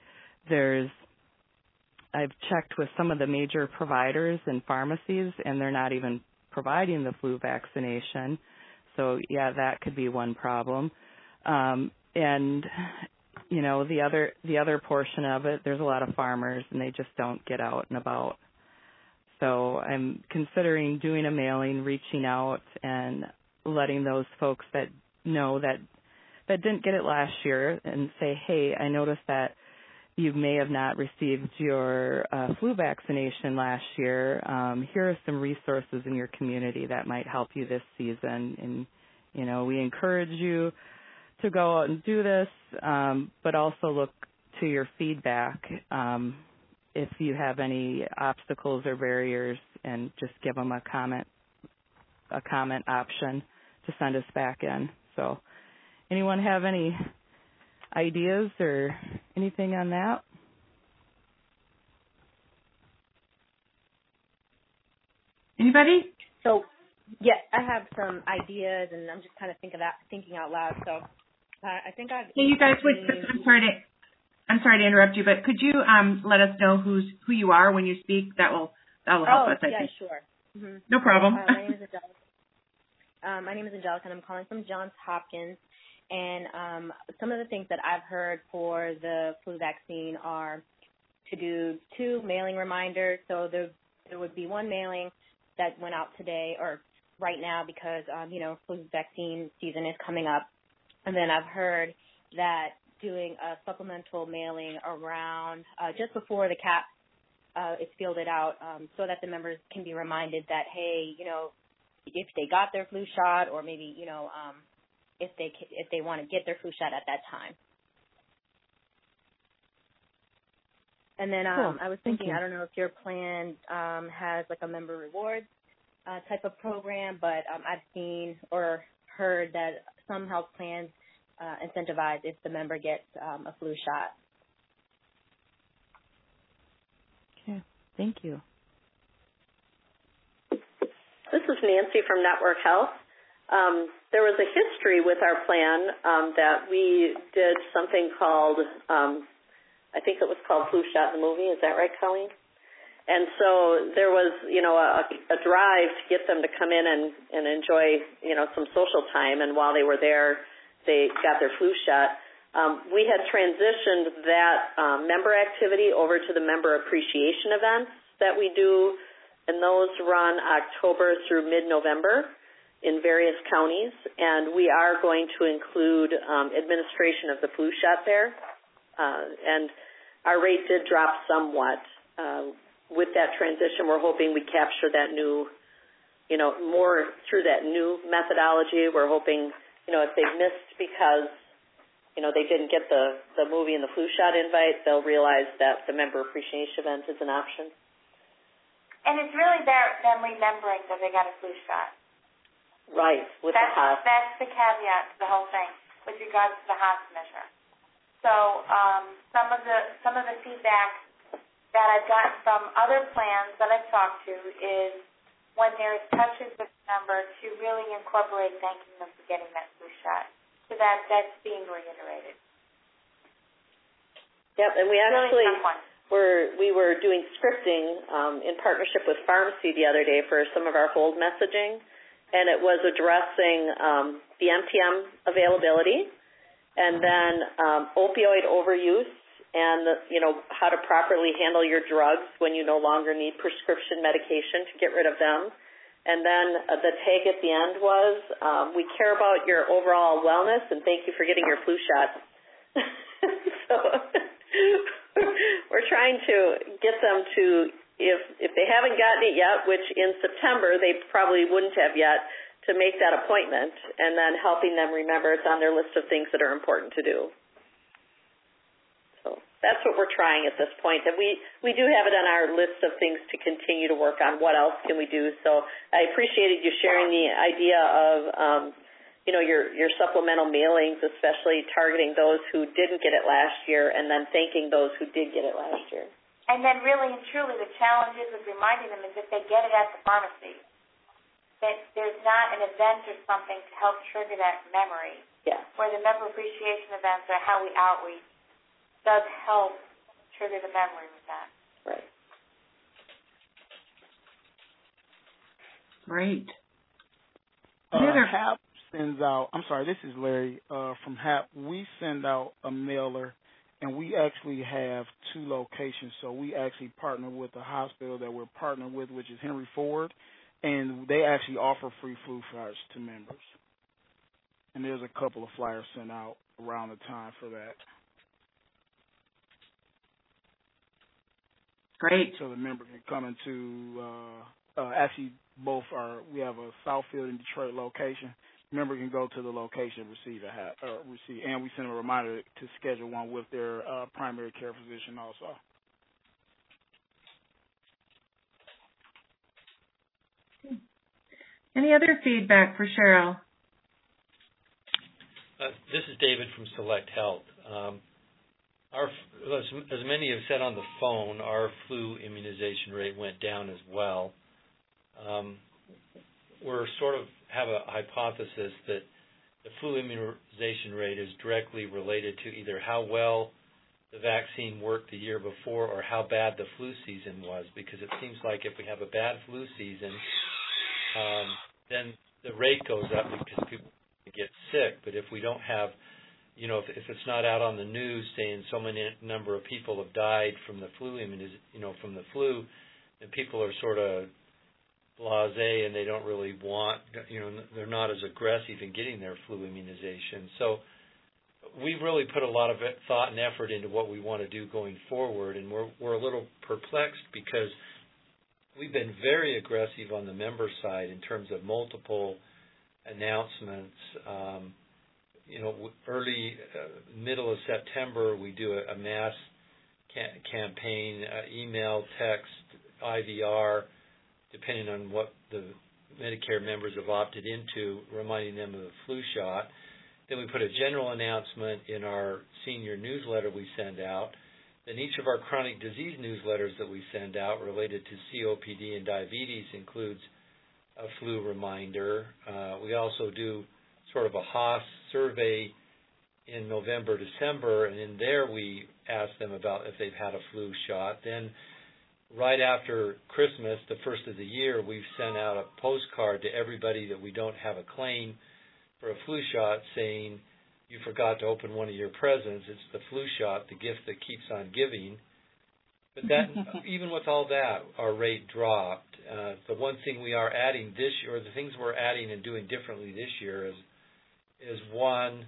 G: I've checked with some of the major providers and pharmacies, and they're not even providing the flu vaccination. So, yeah, that could be one problem. And, the other portion of it, there's a lot of farmers, and they just don't get out and about. So I'm considering doing a mailing, reaching out, and letting those folks that know that didn't get it last year and say, hey, I noticed that you may have not received your flu vaccination last year. Here are some resources in your community that might help you this season. And, we encourage you to go out and do this, but also look to your feedback if you have any obstacles or barriers, and just give them a comment option to send us back in. So anyone have any ideas or anything on that?
A: Anybody?
K: So, yeah, I have some ideas, and I'm just kind of thinking out loud. So I think I've...
A: Hey, you guys, wait, I'm sorry to interrupt you, but could you let us know who you are when you speak? That will help us. I think.
K: Sure. Mm-hmm.
A: No problem.
K: My name is Angelica. And I'm calling from Johns Hopkins. And some of the things that I've heard for the flu vaccine are to do 2 mailing reminders. So there would be one mailing that went out today or right now because, flu vaccine season is coming up. And then I've heard that doing a supplemental mailing around just before the cap is fielded out so that the members can be reminded that, hey, if they got their flu shot or maybe, if they want to get their flu shot at that time. And then
B: cool.
K: I was thinking, I don't know if your plan has like a member rewards type of program, but I've seen or heard that some health plans incentivize if the member gets a flu shot.
B: Okay, thank you.
C: This is Nancy from Network Health. There was a history with our plan that we did something called, I think it was called Flu Shot in the Movie. Is that right, Colleen? And so there was, a drive to get them to come in and enjoy, some social time. And while they were there, they got their flu shot. We had transitioned that member activity over to the member appreciation events that we do, and those run October through mid-November in various counties. And we are going to include administration of the flu shot there. And our rate did drop somewhat. With that transition, we're hoping we capture that new, more through that new methodology. We're hoping, if they missed because, they didn't get the movie and the flu shot invite, they'll realize that the member appreciation event is an option.
H: And it's really them remembering that they got a flu shot.
C: Right, with the HOS.
H: That's the caveat to the whole thing with regards to the HOS measure. So some of the feedback that I've gotten from other plans that I've talked to is when there's touches with the member to really incorporate thanking them for getting that flu shot. So that's being reiterated.
C: Yep, and we actually we were doing scripting in partnership with Pharmacy the other day for some of our hold messaging, and it was addressing the MTM availability and then opioid overuse and, how to properly handle your drugs when you no longer need prescription medication to get rid of them. And then the tag at the end was, we care about your overall wellness and thank you for getting your flu shot. So we're trying to get them to, if they haven't gotten it yet, which in September they probably wouldn't have yet, to make that appointment and then helping them remember it's on their list of things that are important to do. So that's what we're trying at this point. And we do have it on our list of things to continue to work on. What else can we do? So I appreciated you sharing the idea of, your supplemental mailings, especially targeting those who didn't get it last year and then thanking those who did get it last year.
H: And then really and truly the challenge is with reminding them is if they get it at the pharmacy, that there's not an event or something to help trigger that memory.
C: Yeah.
H: Where the member appreciation events or how we outreach does help trigger the memory with that.
C: Right.
A: Great.
J: HAP sends out, I'm sorry, this is Larry from HAP. We send out a mailer, and we actually have 2 locations. So we actually partner with a hospital that we're partnered with, which is Henry Ford, and they actually offer free flu shots to members. And there's a couple of flyers sent out around the time for that.
A: Great.
J: So the member can come into, actually both are, we have a Southfield and Detroit location. The member can go to the location and receive and we send them a reminder to schedule one with their primary care physician also.
A: Any other feedback for Cheryl?
L: This is David from Select Health. As many have said on the phone, our flu immunization rate went down as well. We're sort of have a hypothesis that the flu immunization rate is directly related to either how well the vaccine worked the year before or how bad the flu season was, because it seems like if we have a bad flu season, then the rate goes up because people to get sick. But if we don't have, if it's not out on the news saying so many number of people have died from the flu from the flu, and people are sort of blasé and they don't really want, they're not as aggressive in getting their flu immunization. So we've really put a lot of thought and effort into what we want to do going forward, and we're a little perplexed because we've been very aggressive on the member side in terms of multiple announcements. Middle of September, we do a mass campaign, email, text, IVR, depending on what the Medicare members have opted into, reminding them of the flu shot. Then we put a general announcement in our senior newsletter we send out. Then each of our chronic disease newsletters that we send out related to COPD and diabetes includes a flu reminder. We also do sort of a Haas survey in November, December, and in there we ask them about if they've had a flu shot. Then right after Christmas, the first of the year, we've sent out a postcard to everybody that we don't have a claim for a flu shot saying, you forgot to open one of your presents. It's the flu shot, the gift that keeps on giving. But that, even with all that, our rate dropped. The one thing we are adding this year, or the things we're adding and doing differently this year is one,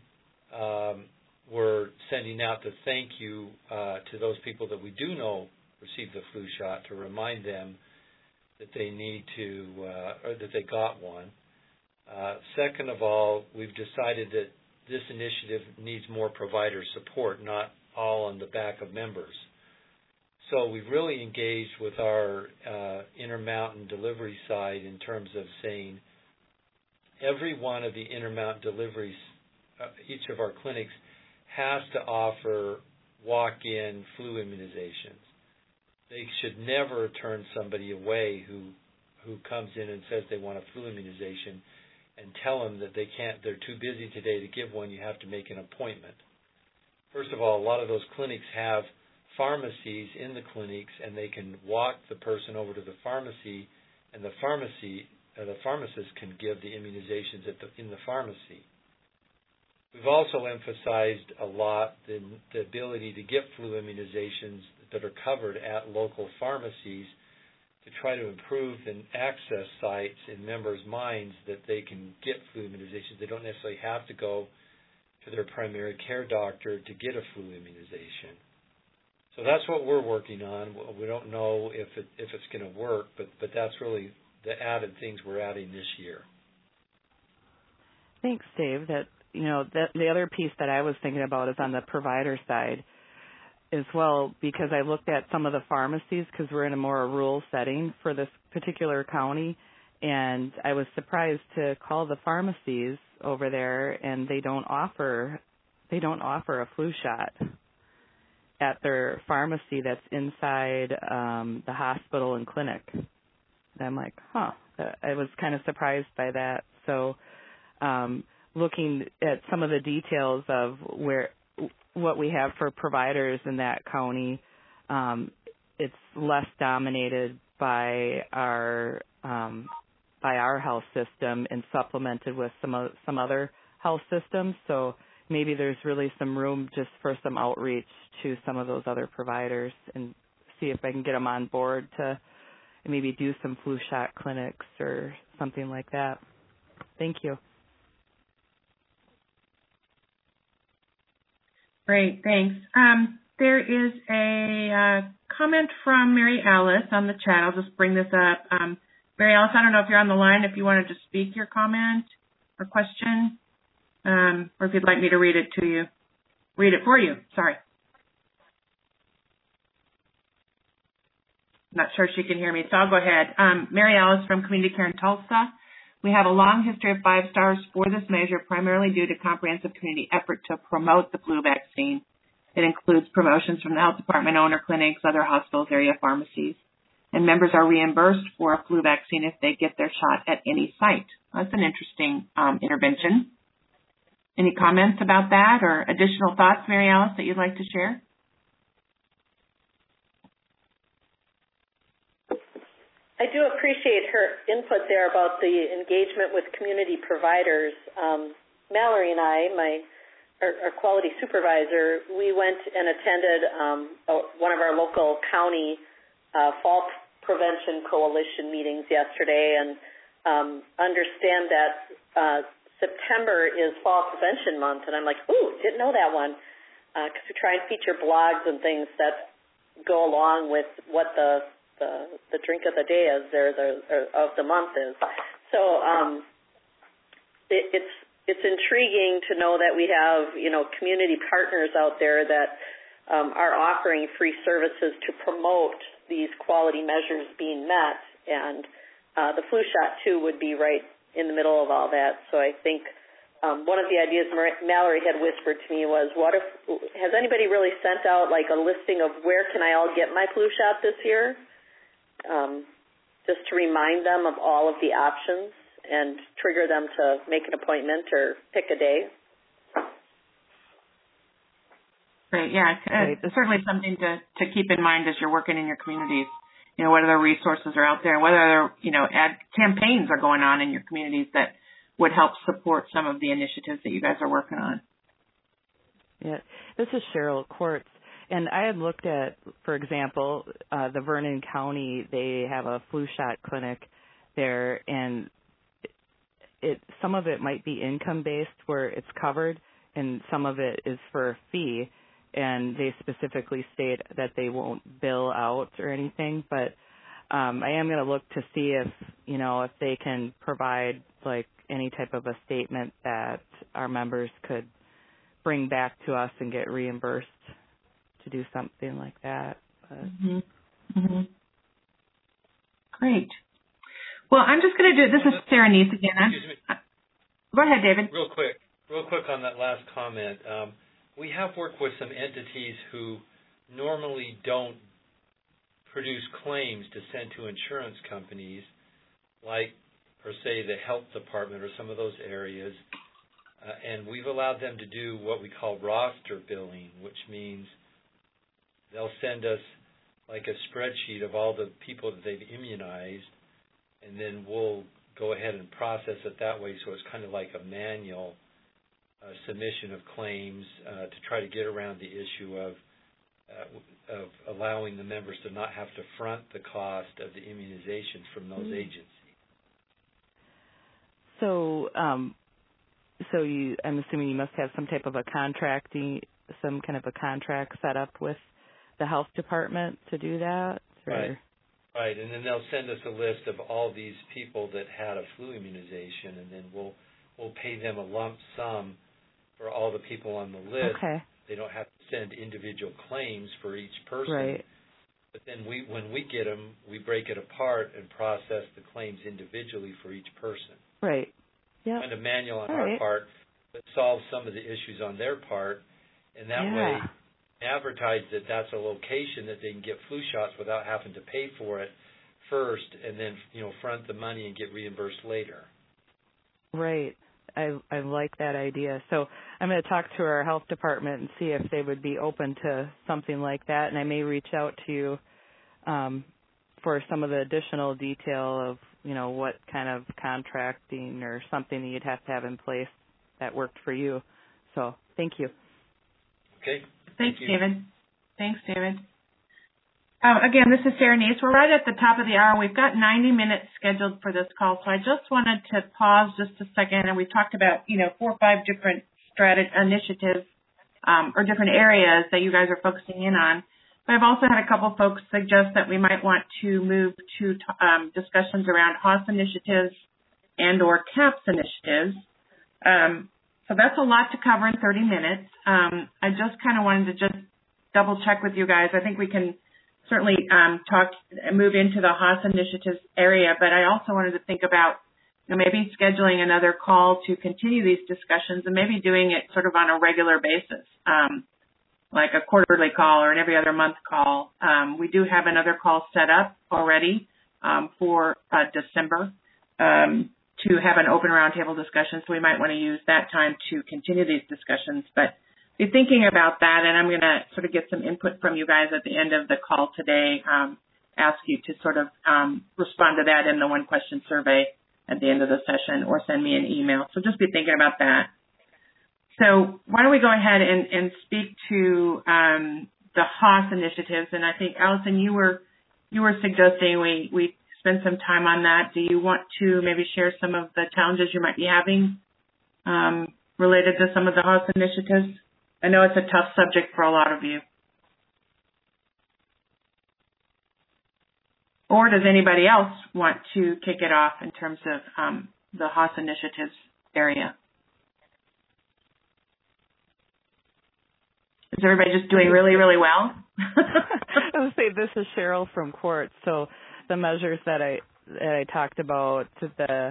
L: we're sending out the thank you to those people that we do know received the flu shot to remind them that they need to, or that they got one. Second of all, we've decided that this initiative needs more provider support, not all on the back of members. So we've really engaged with our Intermountain delivery side in terms of saying every one of the Intermountain deliveries, each of our clinics has to offer walk-in flu immunizations. They should never turn somebody away who comes in and says they want a flu immunization and tell them that they're too busy today to give one, you have to make an appointment. First of all, a lot of those clinics have pharmacies in the clinics, and they can walk the person over to the pharmacy, and the pharmacist can give the immunizations in the pharmacy. We've also emphasized a lot the ability to get flu immunizations that are covered at local pharmacies to try to improve and access sites in members' minds that they can get flu immunizations. They don't necessarily have to go to their primary care doctor to get a flu immunization. So that's what we're working on. We don't know if it's going to work, but that's really the added things we're adding this year.
G: Thanks, Dave. That the other piece that I was thinking about is on the provider side as well, because I looked at some of the pharmacies because we're in a more rural setting for this particular county, and I was surprised to call the pharmacies over there, and they don't offer a flu shot at their pharmacy that's inside the hospital and clinic. And I'm like, I was kind of surprised by that. So looking at some of the details of what we have for providers in that county, it's less dominated by our health system and supplemented with some other health systems. So maybe there's really some room just for some outreach to some of those other providers and see if I can get them on board to maybe do some flu shot clinics or something like that. Thank you.
A: Great, thanks. There is a comment from Mary Alice on the chat. I'll just bring this up. Mary Alice, I don't know if you're on the line, if you wanted to speak your comment or question, or if you'd like me to read it for you. Sorry. Not sure she can hear me, so I'll go ahead. Mary Alice from Community Care in Tulsa. We have a long history of 5 stars for this measure, primarily due to comprehensive community effort to promote the flu vaccine. It includes promotions from the health department, owner clinics, other hospitals, area pharmacies. And members are reimbursed for a flu vaccine if they get their shot at any site. That's an interesting intervention. Any comments about that or additional thoughts, Mary Alice, that you'd like to share?
C: I do appreciate her input there about the engagement with community providers. Mallory and I, our quality supervisor, we went and attended one of our local county fall prevention coalition meetings yesterday, and understand that September is Fall Prevention Month, and I'm like, ooh, didn't know that one, because we try and feature blogs and things that go along with what the drink of the day is, of the month is. So it's intriguing to know that we have community partners out there that are offering free services to promote these quality measures being met, and the flu shot too would be right in the middle of all that. So I think one of the ideas Mallory had whispered to me was, has anybody really sent out like a listing of where can I all get my flu shot this year? Just to remind them of all of the options and trigger them to make an appointment or pick a day.
A: Great, yeah. It's certainly something to keep in mind as you're working in your communities. What other resources are out there, and whether ad campaigns are going on in your communities that would help support some of the initiatives that you guys are working on.
G: Yeah, this is Cheryl Quartz, and I had looked at, for example, the Vernon County. They have a flu shot clinic there, and some of it might be income based where it's covered, and some of it is for a fee. And they specifically state that they won't bill out or anything, but I am going to look to see if they can provide like any type of a statement that our members could bring back to us and get reimbursed to do something like that.
A: Great. Well, I'm just going to do, this is Sarah Neese again. Go ahead, David.
L: Real quick on that last comment. We have worked with some entities who normally don't produce claims to send to insurance companies, like, per se, the health department or some of those areas, and we've allowed them to do what we call roster billing, which means they'll send us like a spreadsheet of all the people that they've immunized, and then we'll go ahead and process it that way, so it's kind of like a manual submission of claims to try to get around the issue of allowing the members to not have to front the cost of the immunization from those agencies.
G: So, I'm assuming you must have some kind of a contract set up with the health department to do that? Or?
L: Right, and then they'll send us a list of all these people that had a flu immunization, and then we'll pay them a lump sum for all the people on the list.
G: Okay.
L: They don't have to send individual claims for each person.
G: Right.
L: But then when we get them, we break it apart and process the claims individually for each person.
G: Right. Yeah.
L: Kind of manual on our part, but solve some of the issues on their part, and that way advertise that that's a location that they can get flu shots without having to pay for it first, and then front the money and get reimbursed later.
G: Right. I like that idea. So I'm going to talk to our health department and see if they would be open to something like that, and I may reach out to you for some of the additional detail of, what kind of contracting or something that you'd have to have in place that worked for you. So thank you.
L: Okay.
A: Thanks, David. Thanks, David. Again, this is Sarah Neese. We're right at the top of the hour. We've got 90 minutes scheduled for this call, so I just wanted to pause just a second. And we've talked about, 4 or 5 different initiatives or different areas that you guys are focusing in on. But I've also had a couple folks suggest that we might want to move to discussions around HOS initiatives and or CAPS initiatives. So that's a lot to cover in 30 minutes. I just kind of wanted to just double check with you guys. I think we can certainly move into the HOS initiatives area, but I also wanted to think about maybe scheduling another call to continue these discussions and maybe doing it sort of on a regular basis, like a quarterly call or an every other month call. We do have another call set up already for December to have an open roundtable discussion, so we might want to use that time to continue these discussions. But be thinking about that, and I'm going to sort of get some input from you guys at the end of the call today, ask you to sort of respond to that in the one-question survey at the end of the session or send me an email. So just be thinking about that. So why don't we go ahead and speak to the HOS initiatives? And I think, Allison, you were suggesting we spend some time on that. Do you want to maybe share some of the challenges you might be having related to some of the HOS initiatives? I know it's a tough subject for a lot of you. Or does anybody else want to kick it off in terms of the HOS initiatives area? Is everybody just doing really, really well?
G: I would say this is Cheryl from Quartz. So the measures that I talked about, the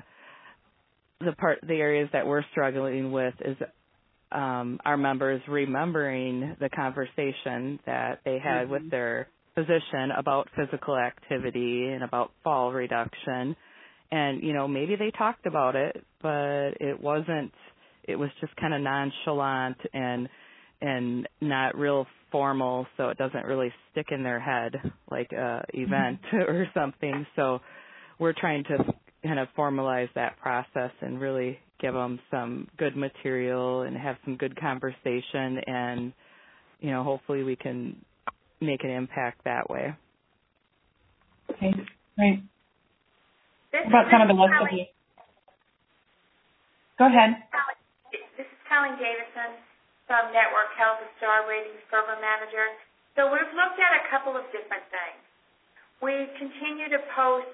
G: areas that we're struggling with is our members remembering the conversation that they had with their physician about physical activity and about fall reduction. And, maybe they talked about it, but it was just kind of nonchalant and not real formal, so it doesn't really stick in their head like a event or something. So we're trying to kind of formalize that process and really give them some good material and have some good conversation, and hopefully we can make an impact that way.
A: Okay, great. What about some of the rest of you? Go ahead.
H: This is Colleen Davison from Network Health, a Star Ratings Program Manager. So we've looked at a couple of different things. We continue to post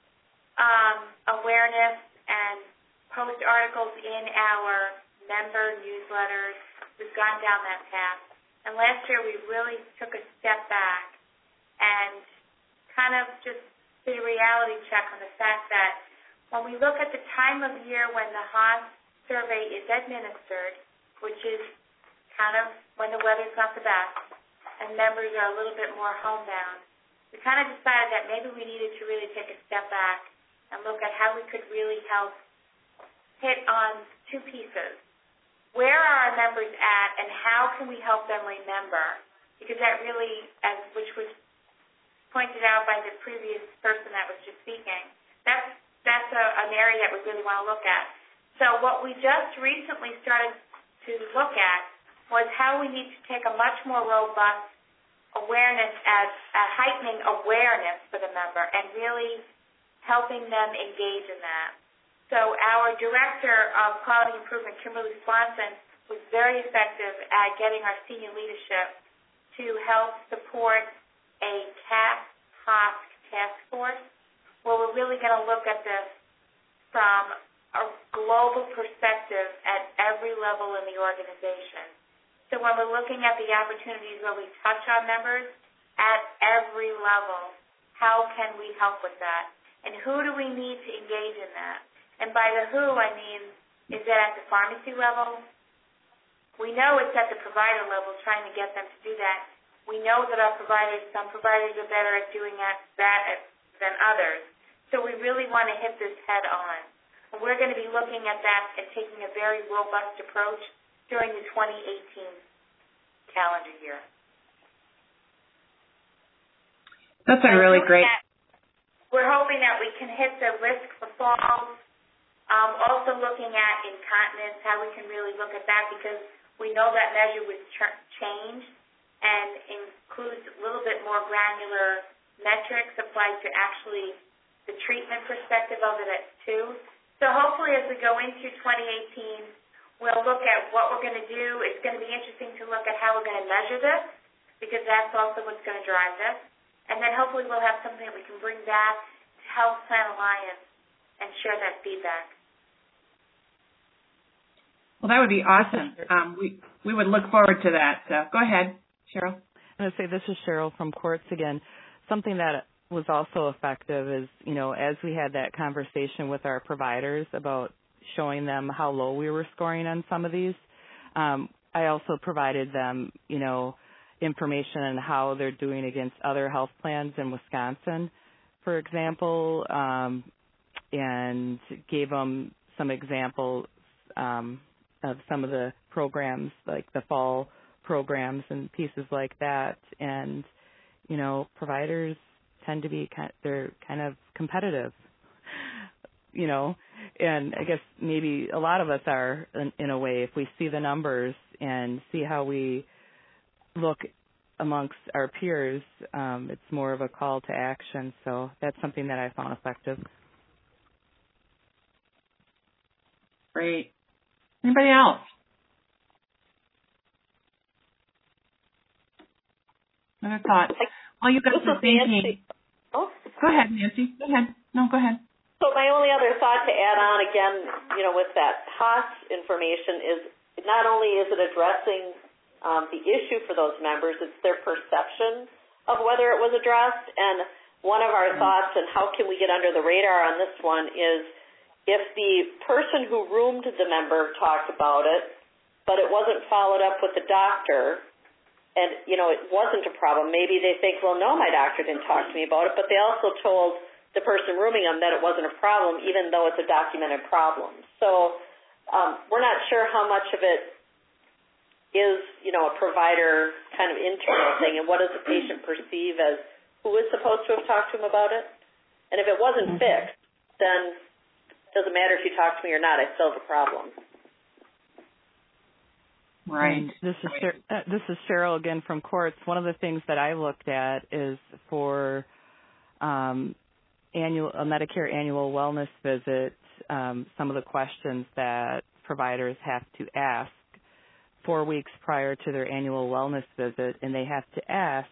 H: awareness and post articles in our member newsletters. We've gone down that path. And last year we really took a step back and kind of just did a reality check on the fact that when we look at the time of year when the HOS survey is administered, which is kind of when the weather's not the best and members are a little bit more homebound, we kind of decided that maybe we needed to really take a step back and look at how we could really help hit on two pieces. Where are our members at, and how can we help them remember? Because that really, which was pointed out by the previous person that was just speaking, that's an area that we really want to look at. So what we just recently started to look at was how we need to take a much more robust awareness as a heightening awareness for the member and really helping them engage in that. So our Director of Quality Improvement, Kimberly Swanson, was very effective at getting our senior leadership to help support a CAP-HOS task force where we're really going to look at this from a global perspective at every level in the organization. So when we're looking at the opportunities where we touch on members at every level, how can we help with that? And who do we need to engage in that? And by the who, I mean, is that at the pharmacy level? We know it's at the provider level, trying to get them to do that. We know that some providers are better at doing that than others. So we really want to hit this head on. And we're going to be looking at that and taking a very robust approach during the 2018 calendar year.
A: That's a really great.
H: We're hoping that we can hit the risk for falls. Also looking at incontinence, how we can really look at that, because we know that measure was changed and includes a little bit more granular metrics applied to actually the treatment perspective of it too. So hopefully as we go into 2018, we'll look at what we're going to do. It's going to be interesting to look at how we're going to measure this, because that's also what's going to drive this. And then hopefully we'll have something that we can bring back to Health Plan Alliance and share that feedback.
A: Well, that would be awesome. We would look forward to that. So go ahead, Cheryl.
G: I'm going to say this is Cheryl from Quartz again. Something that was also effective is, as we had that conversation with our providers about showing them how low we were scoring on some of these, I also provided them, information on how they're doing against other health plans in Wisconsin, for example, and gave them some examples of some of the programs, like the fall programs and pieces like that. And, providers tend to be they're kind of competitive, And I guess maybe a lot of us are in a way, if we see the numbers and see how we look amongst our peers, it's more of a call to action. So that's something that I found effective.
A: Great. Anybody else? Another thought? Well, you guys are thinking.
C: Oh.
A: Go ahead, Nancy. Go ahead. No, go ahead.
C: So my only other thought to add on, again, with that HOS information is not only is it addressing the issue for those members, it's their perception of whether it was addressed. And one of our thoughts, and how can we get under the radar on this one, is if the person who roomed the member talked about it, but it wasn't followed up with the doctor, and, it wasn't a problem, maybe they think, well, no, my doctor didn't talk to me about it, but they also told the person rooming them that it wasn't a problem, even though it's a documented problem. So we're not sure how much of it is, a provider kind of internal thing, and what does the patient perceive as who is supposed to have talked to him about it? And if it wasn't fixed, then it doesn't matter if you talk to me or not, I still have a problem.
A: Right.
G: This is Cheryl again from Courts. One of the things that I looked at is for a Medicare annual wellness visit, some of the questions that providers have to ask 4 weeks prior to their annual wellness visit, and they have to ask,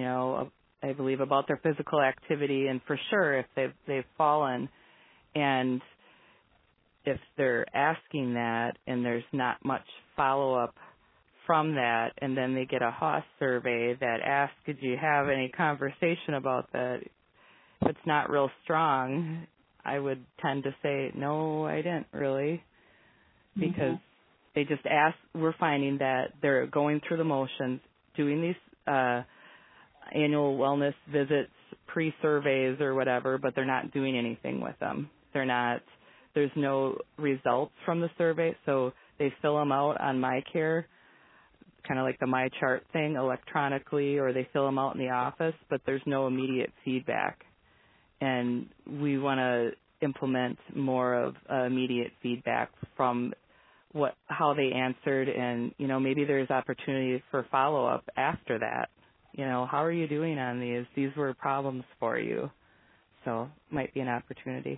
G: I believe, about their physical activity, and for sure if they've fallen, and if they're asking that and there's not much follow-up from that, and then they get a HOS survey that asks, did you have any conversation about that? If it's not real strong, I would tend to say, no, I didn't really, because they just ask. We're finding that they're going through the motions, doing these annual wellness visits, pre-surveys or whatever, but they're not doing anything with them. There's no results from the survey, so they fill them out on MyCare, kind of like the MyChart thing, electronically, or they fill them out in the office, but there's no immediate feedback. And we want to implement more of immediate feedback from how they answered, and maybe there's opportunity for follow-up after that. How are you doing on these? These were problems for you, so might be an opportunity.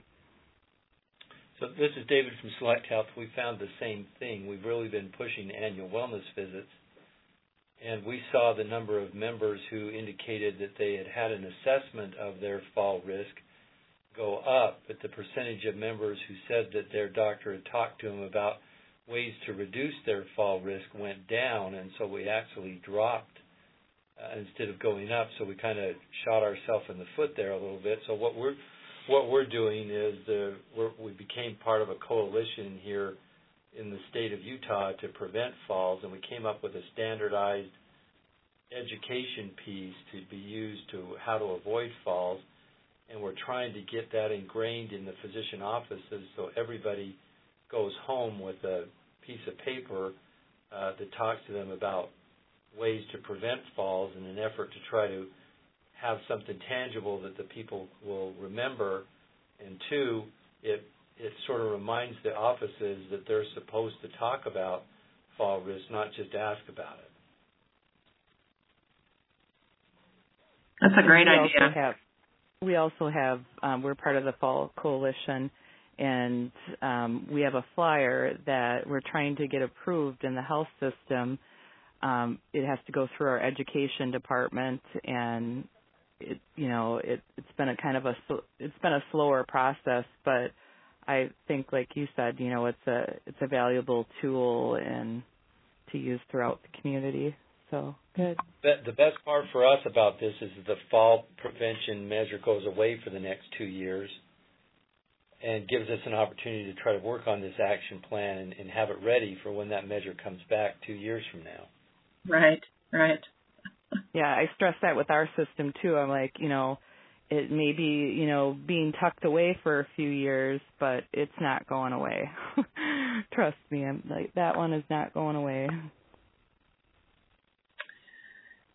L: So this is David from Select Health. We found the same thing. We've really been pushing annual wellness visits, and we saw the number of members who indicated that they had had an assessment of their fall risk go up, but the percentage of members who said that their doctor had talked to them about ways to reduce their fall risk went down, and so we actually dropped instead of going up. So we kind of shot ourselves in the foot there a little bit. So what we're doing is we became part of a coalition here in the state of Utah to prevent falls, and we came up with a standardized education piece to be used to how to avoid falls, and we're trying to get that ingrained in the physician offices so everybody goes home with a piece of paper that talks to them about ways to prevent falls in an effort to try to have something tangible that the people will remember, and two, it sort of reminds the offices that they're supposed to talk about fall risk, not just ask about it.
A: That's a great idea.
G: We also have we're part of the Fall Coalition, and we have a flyer that we're trying to get approved in the health system. It has to go through our education department, and it's been a slower process, but I think, like you said, it's a valuable tool and to use throughout the community. So good.
L: The best part for us about this is that the fall prevention measure goes away for the next 2 years and gives us an opportunity to try to work on this action plan and have it ready for when that measure comes back 2 years from now.
A: Right.
G: Yeah, I stress that with our system too. I'm like, it may be, being tucked away for a few years, but it's not going away. Trust me, I'm like, that one is not going away.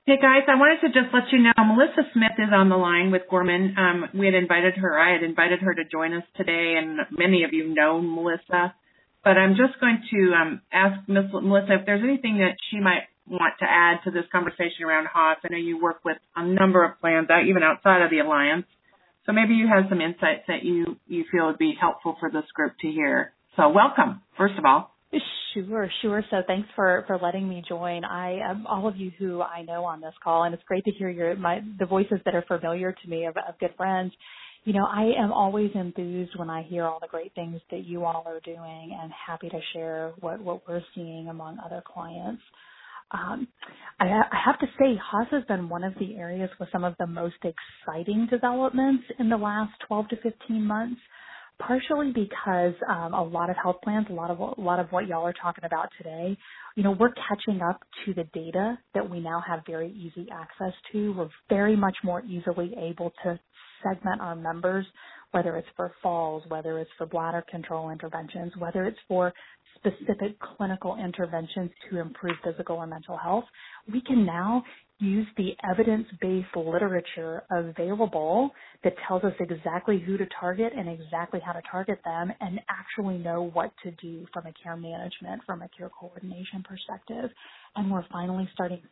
A: Hey guys, I wanted to just let you know Melissa Smith is on the line with Gorman. I had invited her to join us today, and many of you know Melissa. But I'm just going to ask Melissa if there's anything that she might want to add to this conversation around HOS. I know you work with a number of plans, even outside of the Alliance. So maybe you have some insights that you feel would be helpful for this group to hear. So welcome, first of all.
O: Sure. So thanks for letting me join. All of you who I know on this call, and it's great to hear the voices that are familiar to me of good friends. You know, I am always enthused when I hear all the great things that you all are doing, and happy to share what we're seeing among other clients. I have to say, HOS has been one of the areas with some of the most exciting developments in the last 12 to 15 months, partially because a lot of health plans, a lot of what y'all are talking about today, you know, we're catching up to the data that we now have very easy access to. We're very much more easily able to segment our members, whether it's for falls, whether it's for bladder control interventions, whether it's for specific clinical interventions to improve physical or mental health. We can now use the evidence-based literature available that tells us exactly who to target and exactly how to target them, and actually know what to do from a care management, from a care coordination perspective. And we're finally starting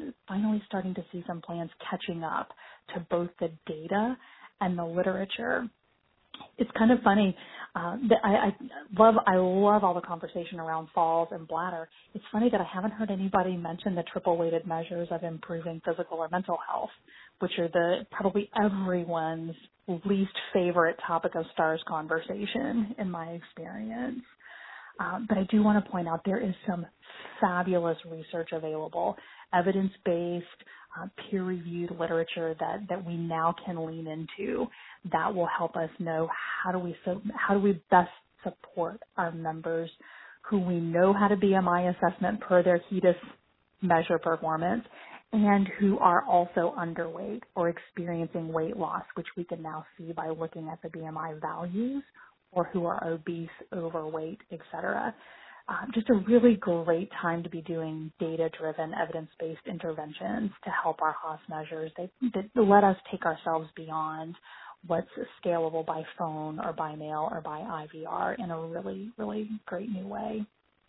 O: to see some plans catching up to both the data and the literature. It's kind of funny. I love all the conversation around falls and bladder. It's funny that I haven't heard anybody mention the triple weighted measures of improving physical or mental health, which are probably everyone's least favorite topic of STARS conversation in my experience. But I do want to point out there is some fabulous research available, evidence-based, peer-reviewed literature that we now can lean into that will help us know how do we best support our members who we know had a BMI assessment per their HEDIS measure performance and who are also underweight or experiencing weight loss, which we can now see by looking at the BMI values, or who are obese, overweight, etc. Just a really great time to be doing data-driven, evidence-based interventions to help our HOS measures that let us take ourselves beyond what's scalable by phone or by mail or by IVR in a really, really great new way.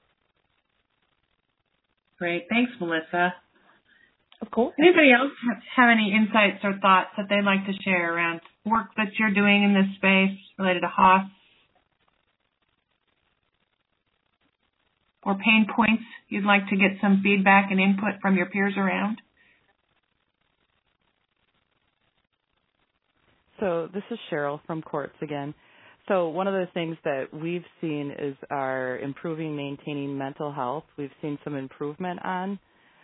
A: Great. Thanks, Melissa.
O: Of course.
A: Anybody else have any insights or thoughts that they'd like to share around work that you're doing in this space related to HOS? Or pain points you'd like to get some feedback and input from your peers around?
G: So this is Cheryl from Quartz again. So one of the things that we've seen is our improving, maintaining mental health. We've seen some improvement on.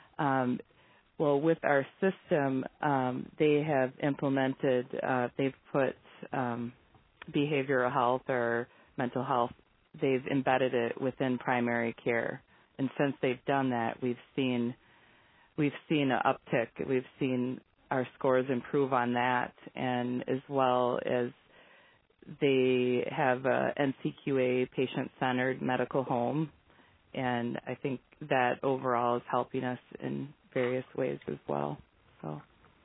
G: With our system, they have implemented, they've put behavioral health or mental health, they've embedded it within primary care. And since they've done that, we've seen an uptick. We've seen our scores improve on that, and as well as they have a NCQA patient-centered medical home, and I think that overall is helping us in various ways as well. So.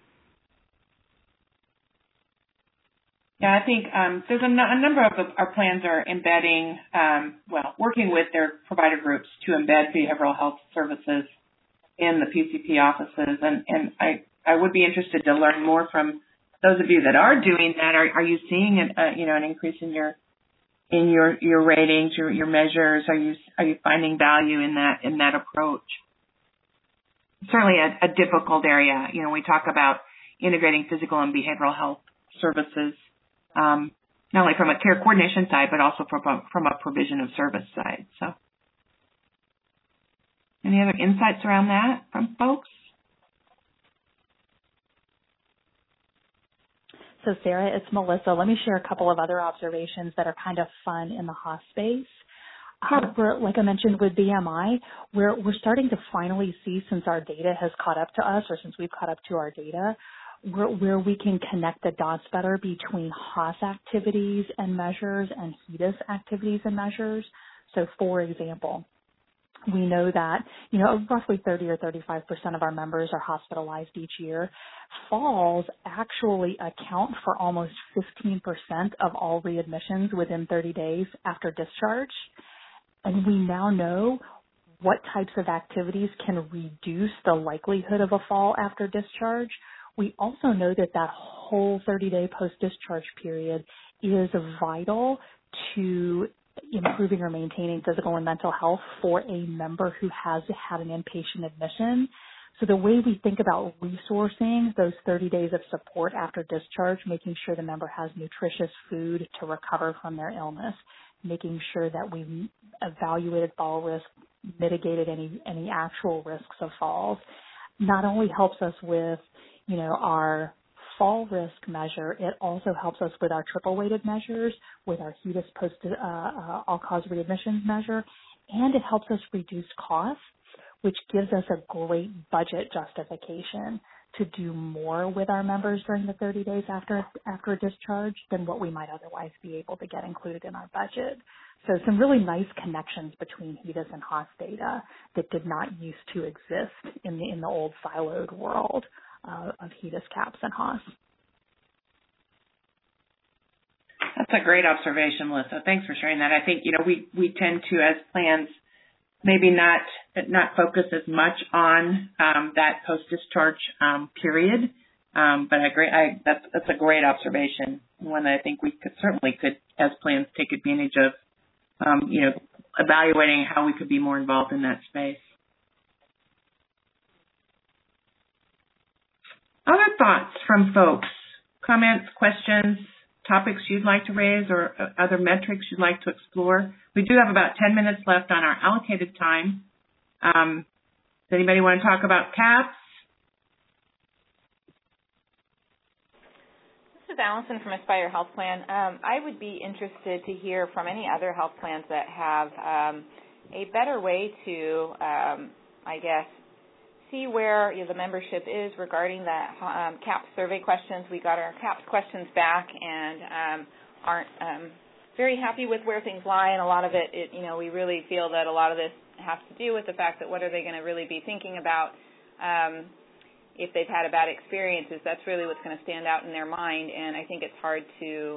A: Yeah, I think there's a number of our plans are embedding, working with their provider groups to embed behavioral health services in the PCP offices, and I would be interested to learn more from those of you that are doing that. Are you seeing an increase in your ratings, your measures? Are you finding value in that approach? Certainly a difficult area. You know, we talk about integrating physical and behavioral health services, not only from a care coordination side, but also from a provision of service side. So, any other insights around that from folks?
O: So, Sarah, it's Melissa. Let me share a couple of other observations that are kind of fun in the HOS space. Like I mentioned with BMI, we're starting to finally see, since our data has caught up to us, or since we've caught up to our data, where we can connect the dots better between HOS activities and measures and HEDIS activities and measures. So, for example, We know that, roughly 30 or 35% of our members are hospitalized each year. Falls actually account for almost 15% of all readmissions within 30 days after discharge. And we now know what types of activities can reduce the likelihood of a fall after discharge. We also know that that whole 30-day post-discharge period is vital to improving or maintaining physical and mental health for a member who has had an inpatient admission. So the way we think about resourcing those 30 days of support after discharge, making sure the member has nutritious food to recover from their illness, making sure that we evaluated fall risk, mitigated any actual risks of falls, not only helps us with, our fall risk measure, it also helps us with our triple weighted measures, with our HEDIS post all-cause readmissions measure, and it helps us reduce costs, which gives us a great budget justification to do more with our members during the 30 days after a discharge than what we might otherwise be able to get included in our budget. So some really nice connections between HEDIS and HOS data that did not used to exist in the old siloed world of HEDIS, CAHPS, and HOS.
A: That's a great observation, Melissa. Thanks for sharing that. I think, we tend to, as plans, maybe not focus as much on that post-discharge period. But that's a great observation, one that I think we could, as plans, take advantage of, evaluating how we could be more involved in that space. Other thoughts from folks, comments, questions, topics you'd like to raise, or other metrics you'd like to explore? We do have about 10 minutes left on our allocated time. Does anybody want to talk about CAHPS?
I: This is Allison from Aspire Health Plan. I would be interested to hear from any other health plans that have a better way to, see where the membership is regarding that CAHPS survey questions. We got our CAHPS questions back and aren't very happy with where things lie, and a lot of it, we really feel that a lot of this has to do with the fact that what are they going to really be thinking about if they've had a bad experiences. That's really what's going to stand out in their mind, and I think it's hard to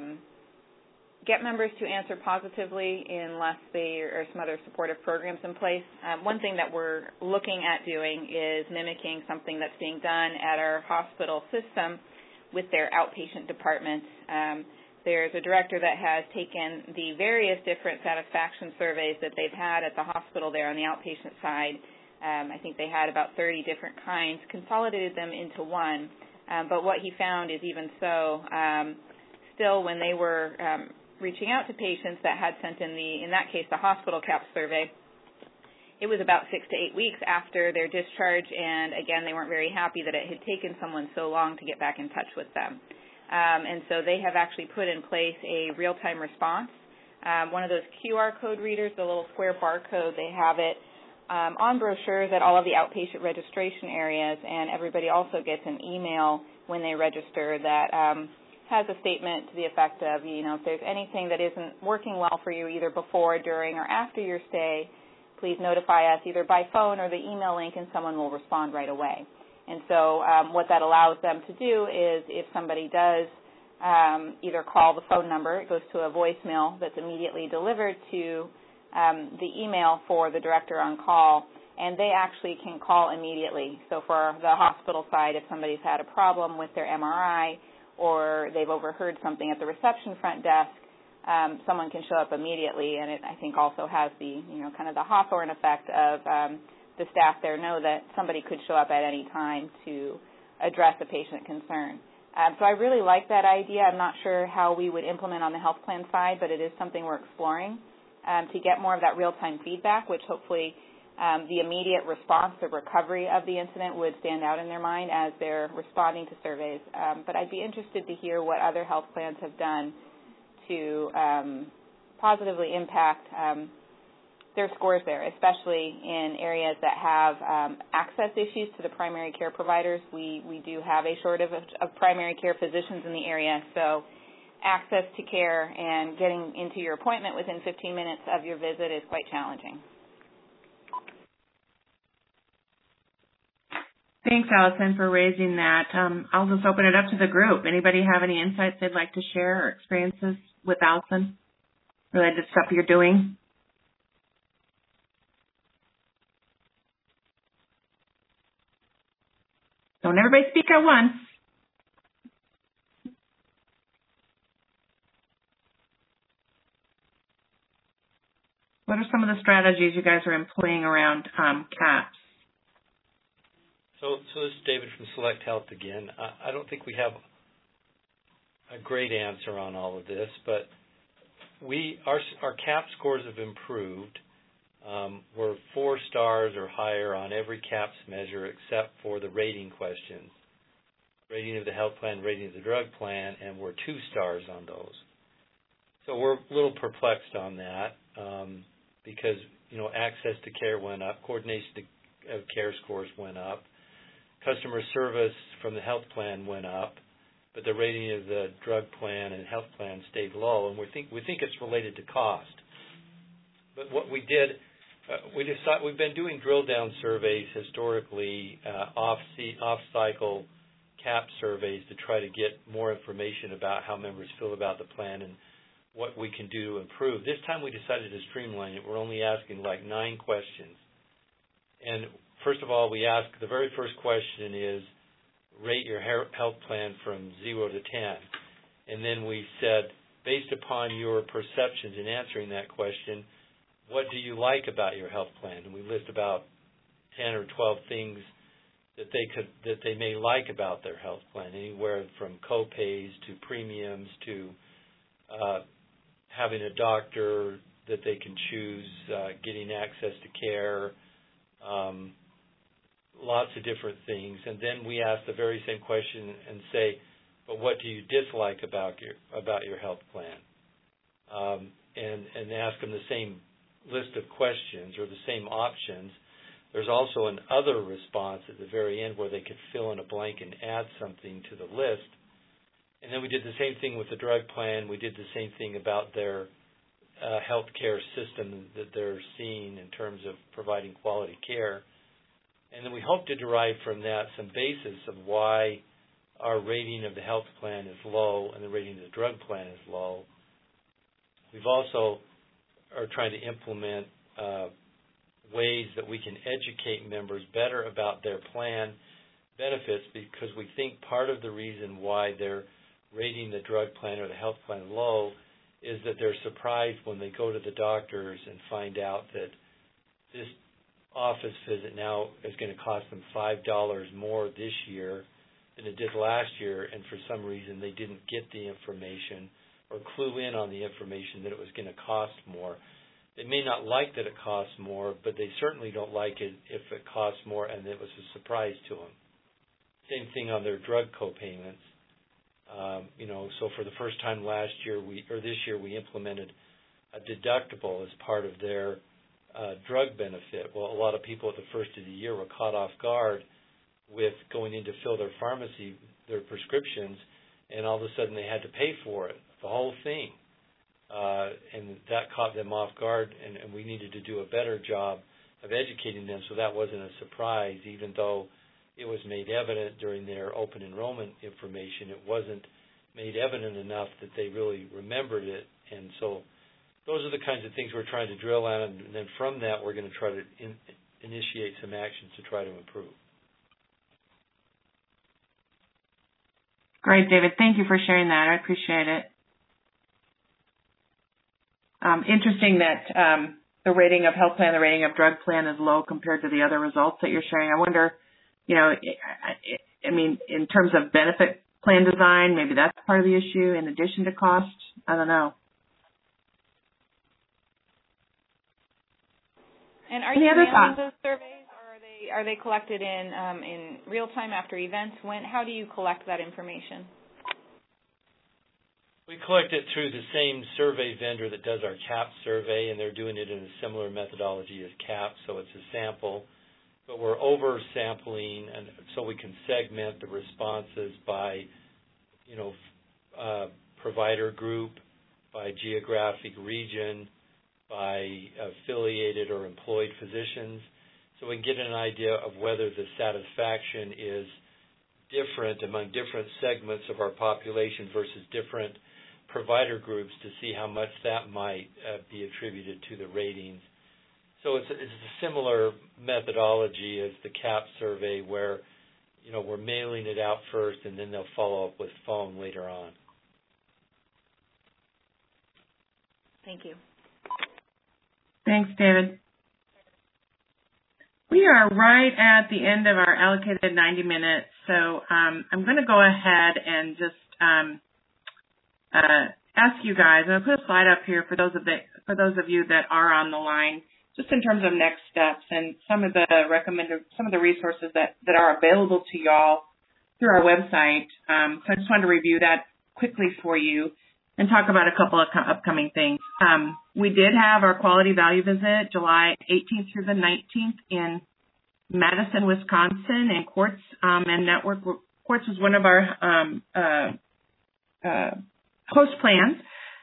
I: get members to answer positively unless there are some other supportive programs in place. One thing that we're looking at doing is mimicking something that's being done at our hospital system with their outpatient department. There's a director that has taken the various different satisfaction surveys that they've had at the hospital there on the outpatient side. I think they had about 30 different kinds, consolidated them into one. But what he found is even so, still when they were reaching out to patients that had sent in that case, the hospital CAHPS survey, it was about 6 to 8 weeks after their discharge, and again, they weren't very happy that it had taken someone so long to get back in touch with them. And so they have actually put in place a real-time response. One of those QR code readers, the little square barcode, they have it on brochures at all of the outpatient registration areas, and everybody also gets an email when they register that has a statement to the effect of, if there's anything that isn't working well for you either before, during, or after your stay, please notify us either by phone or the email link, and someone will respond right away. And so what that allows them to do is if somebody does either call the phone number, it goes to a voicemail that's immediately delivered to the email for the director on call, and they actually can call immediately. So for the hospital side, if somebody's had a problem with their MRI, or they've overheard something at the reception front desk, someone can show up immediately, and it, I think, also has the, kind of the Hawthorne effect of the staff there know that somebody could show up at any time to address a patient concern. So I really like that idea. I'm not sure how we would implement on the health plan side, but it is something we're exploring to get more of that real-time feedback, which hopefully the immediate response, the recovery of the incident would stand out in their mind as they're responding to surveys. But I'd be interested to hear what other health plans have done to positively impact their scores there, especially in areas that have access issues to the primary care providers. We do have a shortage of primary care physicians in the area, so access to care and getting into your appointment within 15 minutes of your visit is quite challenging.
A: Thanks, Allison, for raising that. I'll just open it up to the group. Anybody have any insights they'd like to share or experiences with Allison related to stuff you're doing? Don't everybody speak at once. What are some of the strategies you guys are employing around CAPS?
L: So this is David from Select Health again. I don't think we have a great answer on all of this, but our CAPS scores have improved. We're 4 stars or higher on every CAPS measure except for the rating questions. Rating of the health plan, rating of the drug plan, and we're 2 stars on those. So we're a little perplexed on that because, access to care went up, coordination of care scores went up, customer service from the health plan went up, but the rating of the drug plan and health plan stayed low, and we think it's related to cost. But what we did, we've been doing drill down surveys historically, off-cycle CAP surveys to try to get more information about how members feel about the plan and what we can do to improve. This time we decided to streamline it. We're only asking 9 questions. And first of all, we ask, the very first question is, rate your health plan from 0 to 10. And then we said, based upon your perceptions in answering that question, what do you like about your health plan? And we list about 10 or 12 things that they may like about their health plan, anywhere from co-pays to premiums to having a doctor that they can choose, getting access to care, lots of different things. And then we ask the very same question and say, but what do you dislike about your health plan? And ask them the same list of questions or the same options. There's also an other response at the very end where they could fill in a blank and add something to the list. And then we did the same thing with the drug plan. We did the same thing about their health care system that they're seeing in terms of providing quality care. And then we hope to derive from that some basis of why our rating of the health plan is low and the rating of the drug plan is low. We've also are trying to implement ways that we can educate members better about their plan benefits, because we think part of the reason why they're rating the drug plan or the health plan low is that they're surprised when they go to the doctors and find out that this office visit now is going to cost them $5 more this year than it did last year, and for some reason they didn't get the information or clue in on the information that it was going to cost more. They may not like that it costs more, but they certainly don't like it if it costs more and it was a surprise to them. Same thing on their drug copayments. So for the first time this year we implemented a deductible as part of their drug benefit. Well, a lot of people at the first of the year were caught off guard with going in to fill their prescriptions, and all of a sudden they had to pay for it, the whole thing. And that caught them off guard, and we needed to do a better job of educating them so that wasn't a surprise, even though it was made evident during their open enrollment information. It wasn't made evident enough that they really remembered it. And so those are the kinds of things we're trying to drill on, and then from that we're going to try to initiate some actions to try to improve.
A: Great, David. Thank you for sharing that. I appreciate it. Interesting that the rating of health plan, the rating of drug plan is low compared to the other results that you're sharing. I wonder, in terms of benefit plan design, maybe that's part of the issue in addition to cost. I don't know.
I: And are you mailing those surveys, or are they collected in real time after events? How do you collect that information?
L: We collect it through the same survey vendor that does our CAP survey, and they're doing it in a similar methodology as CAP, so it's a sample. But we're over-sampling, and so we can segment the responses by, provider group, by geographic region, by affiliated or employed physicians. so we can get an idea of whether the satisfaction is different among different segments of our population versus different provider groups to see how much that might be attributed to the ratings. So it's a similar methodology as the CAP survey where, we're mailing it out first and then they'll follow up with phone later on.
I: Thank you.
A: Thanks, David. We are right at the end of our allocated 90 minutes, so I'm going to go ahead and just ask you guys. I'm going to put a slide up here for those of you that are on the line, just in terms of next steps and some of the resources that are available to y'all through our website. So I just wanted to review that quickly for you and talk about a couple of upcoming things. We did have our quality value visit July 18th through the 19th in Madison, Wisconsin, and Quartz and Network. Quartz was one of our host plans.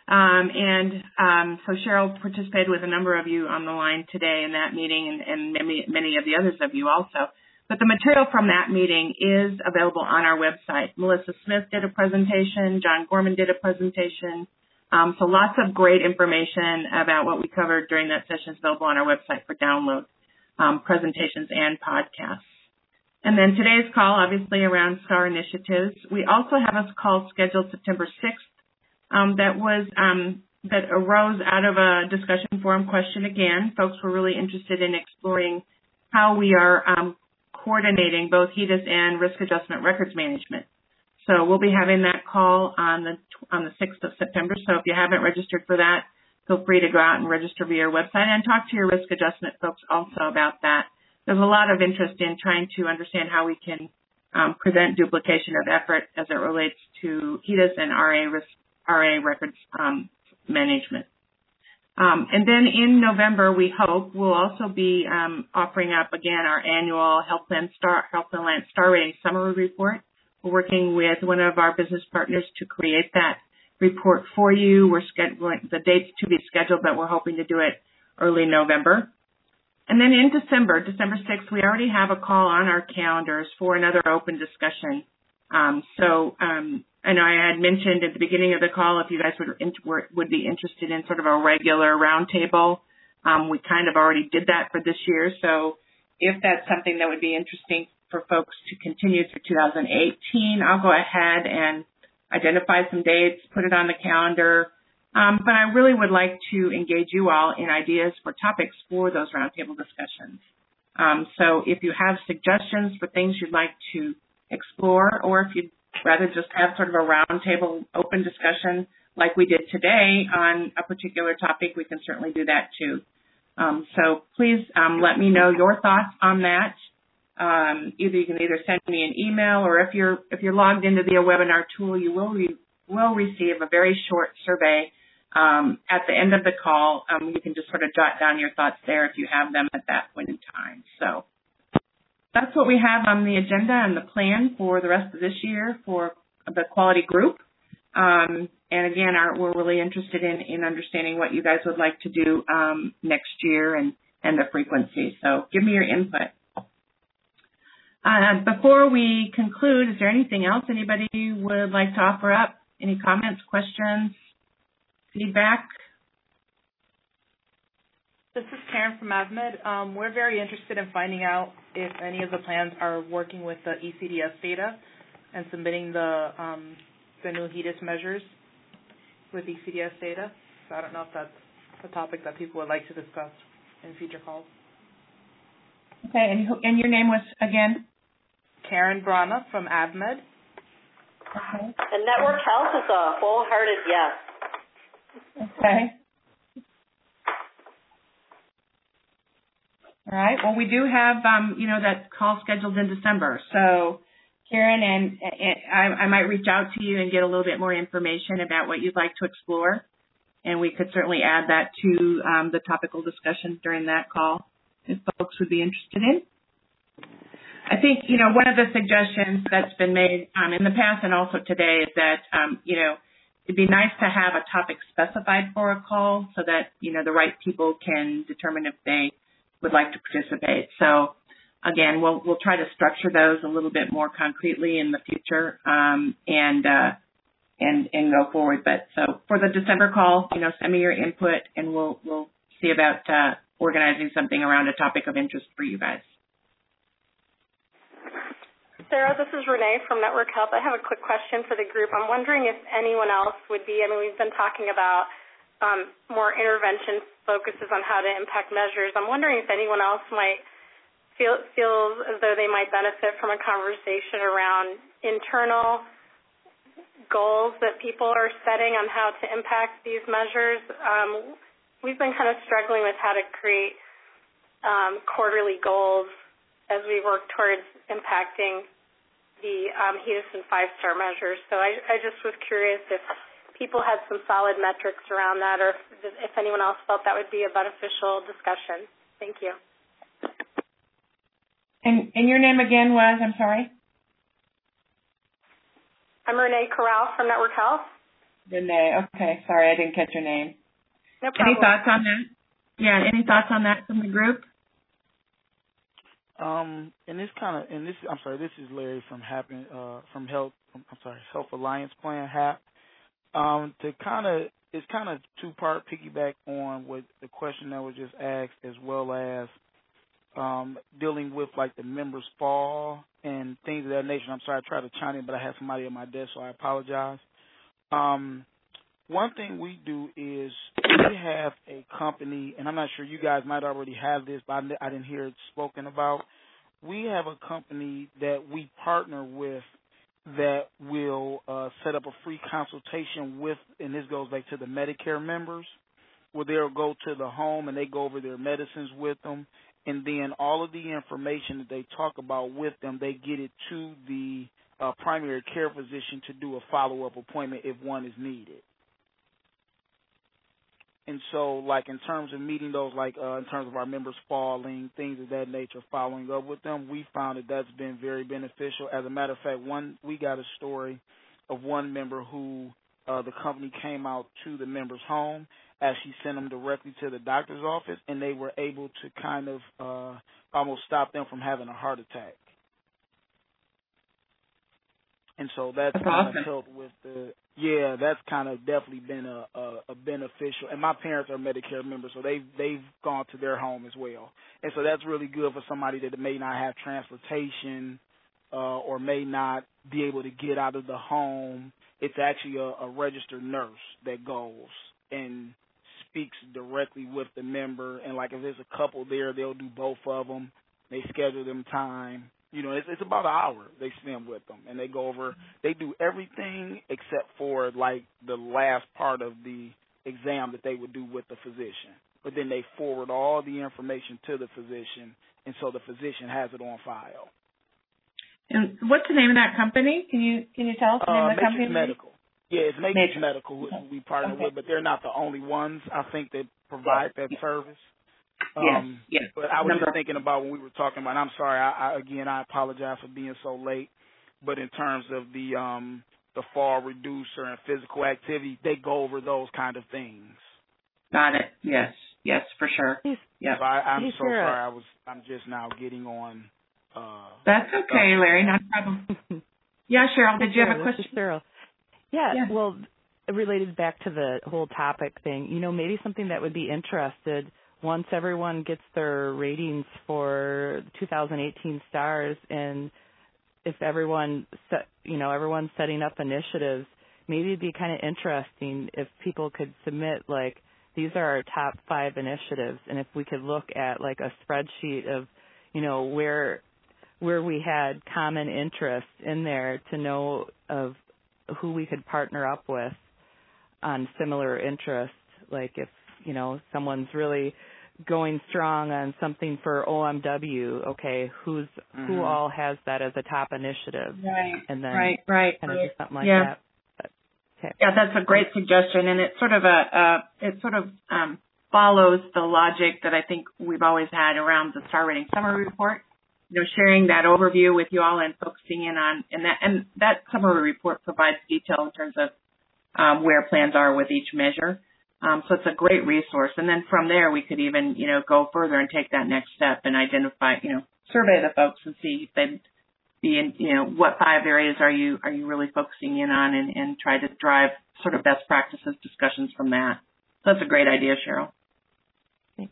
A: So Cheryl participated with a number of you on the line today in that meeting and many of the others of you also. But the material from that meeting is available on our website. Melissa Smith did a presentation. John Gorman did a presentation. So lots of great information about what we covered during that session is available on our website for download, presentations and podcasts. And then today's call, obviously, around STAR initiatives. We also have a call scheduled September 6th that arose out of a discussion forum question again. Folks were really interested in exploring how we are coordinating both HEDIS and risk adjustment records management. So we'll be having that call on the 6th of September. So if you haven't registered for that, feel free to go out and register via our website and talk to your risk adjustment folks also about that. There's a lot of interest in trying to understand how we can prevent duplication of effort as it relates to HEDIS and RA records management. And then in November, we hope we'll also be offering up again our annual Health Plan Star Rating Summary Report. We're working with one of our business partners to create that report for you. We're scheduling the dates to be scheduled, but we're hoping to do it early November. And then in December 6th, we already have a call on our calendars for another open discussion. I know I had mentioned at the beginning of the call if you guys would be interested in sort of a regular roundtable. We kind of already did that for this year. So if that's something that would be interesting for folks to continue through 2018, I'll go ahead and identify some dates, put it on the calendar. But I really would like to engage you all in ideas for topics for those roundtable discussions. So if you have suggestions for things you'd like to explore, or if you'd rather just have sort of a roundtable open discussion like we did today on a particular topic, we can certainly do that too. So please let me know your thoughts on that. You can either send me an email, or if you're logged into the webinar tool, you will receive a very short survey at the end of the call. You can just sort of jot down your thoughts there if you have them at that point in time. So that's what we have on the agenda and the plan for the rest of this year for the quality group. And again, we're really interested in understanding what you guys would like to do next year and the frequency. So give me your input. Before we conclude, is there anything else anybody would like to offer up? Any comments, questions, feedback?
M: This is Karen from AvMed. We're very interested in finding out if any of the plans are working with the ECDS data and submitting the new HEDIS measures with ECDS data. So I don't know if that's a topic that people would like to discuss in future calls.
A: Okay, and your name was again?
M: Karen Brana from AvMed.
A: Okay.
C: And Network Health is a wholehearted yes.
A: Okay. All right. Well, we do have, that call scheduled in December. So, Karen, and I might reach out to you and get a little bit more information about what you'd like to explore, and we could certainly add that to the topical discussion during that call if folks would be interested in. I think, one of the suggestions that's been made in the past and also today is that, it'd be nice to have a topic specified for a call so that, the right people can determine if they would like to participate. So again, we'll try to structure those a little bit more concretely in the future, and go forward. But so for the December call, send me your input, and we'll see about organizing something around a topic of interest for you guys.
P: Sarah, this is Renee from Network Health. I have a quick question for the group. I'm wondering if anyone else would be, we've been talking about more intervention focuses on how to impact measures. I'm wondering if anyone else might feel as though they might benefit from a conversation around internal goals that people are setting on how to impact these measures. We've been kind of struggling with how to create quarterly goals as we work towards impacting the HEDIS and 5-star measures. So I just was curious if people had some solid metrics around that, or if anyone else felt that would be a beneficial discussion. Thank you.
A: And your name again was, I'm sorry?
P: I'm Renee Corral from Network Health.
A: Renee, okay. Sorry, I didn't catch your name.
P: No problem.
A: Any thoughts on that? Yeah, any thoughts on that from the group?
J: This is Larry from Health Alliance Plan, HAP. It's kind of two-part, piggyback on what the question that was just asked, as well as dealing with like the members' fall and things of that nature. I'm sorry, I tried to chime in, but I had somebody at my desk, so I apologize. One thing we do is we have a company, and I'm not sure you guys might already have this, but I didn't hear it spoken about. We have a company that we partner with that will set up a free consultation with, and this goes back to the Medicare members, where they'll go to the home and they go over their medicines with them, and then all of the information that they talk about with them, they get it to the primary care physician to do a follow-up appointment if one is needed. And so, like, in terms of meeting those, like, in terms of our members falling, things of that nature, following up with them, we found that that's been very beneficial. As a matter of fact, we got a story of one member who the company came out to the member's home as she sent them directly to the doctor's office, and they were able to kind of almost stop them from having a heart attack. And so that's kind of helped with that's kind of definitely been a beneficial. And my parents are Medicare members, so they've gone to their home as well. And so that's really good for somebody that may not have transportation or may not be able to get out of the home. It's actually a registered nurse that goes and speaks directly with the member. And like if there's a couple there, they'll do both of them. They schedule them time. It's about an hour they spend with them, and they go over. They do everything except for like the last part of the exam that they would do with the physician. But then they forward all the information to the physician, and so the physician has it on file.
A: And what's the name of that company? Can you tell us the name of the company?
J: Matrix Medical. Yeah, it's Matrix Medical who we partner with, but they're not the only ones, I think, that provide that service.
A: Yes.
J: But I was just thinking about when we were talking about, and I'm sorry, I apologize for being so late, but in terms of the fall reducer and physical activity, they go over those kind of things.
A: Got it. Yes, for sure.
J: Yeah. So I'm so sorry. I'm just now getting on.
A: That's okay, Larry. Not a problem. Yeah, Cheryl, did you have a question?
G: Cheryl. Yeah. Well, related back to the whole topic thing, maybe something that would be interested once everyone gets their ratings for 2018 stars, and if everyone's setting up initiatives, maybe it'd be kind of interesting if people could submit, like, these are our top 5 initiatives, and if we could look at, like, a spreadsheet of, where we had common interests in there to know of who we could partner up with on similar interests, like if someone's really going strong on something for OMW, okay, who all has that as a top initiative?
A: Right.
G: And then
A: right.
G: kind of do something like that. But, okay.
A: Yeah, that's a great suggestion, and it sort of follows the logic that I think we've always had around the star rating summary report. Sharing that overview with you all and focusing in on and that summary report provides detail in terms of where plans are with each measure. So it's a great resource. And then from there, we could even, go further and take that next step and identify, survey the folks and see if they'd be in, what 5 areas are you really focusing in on, and try to drive sort of best practices discussions from that. So that's a great idea, Cheryl.
B: Thanks.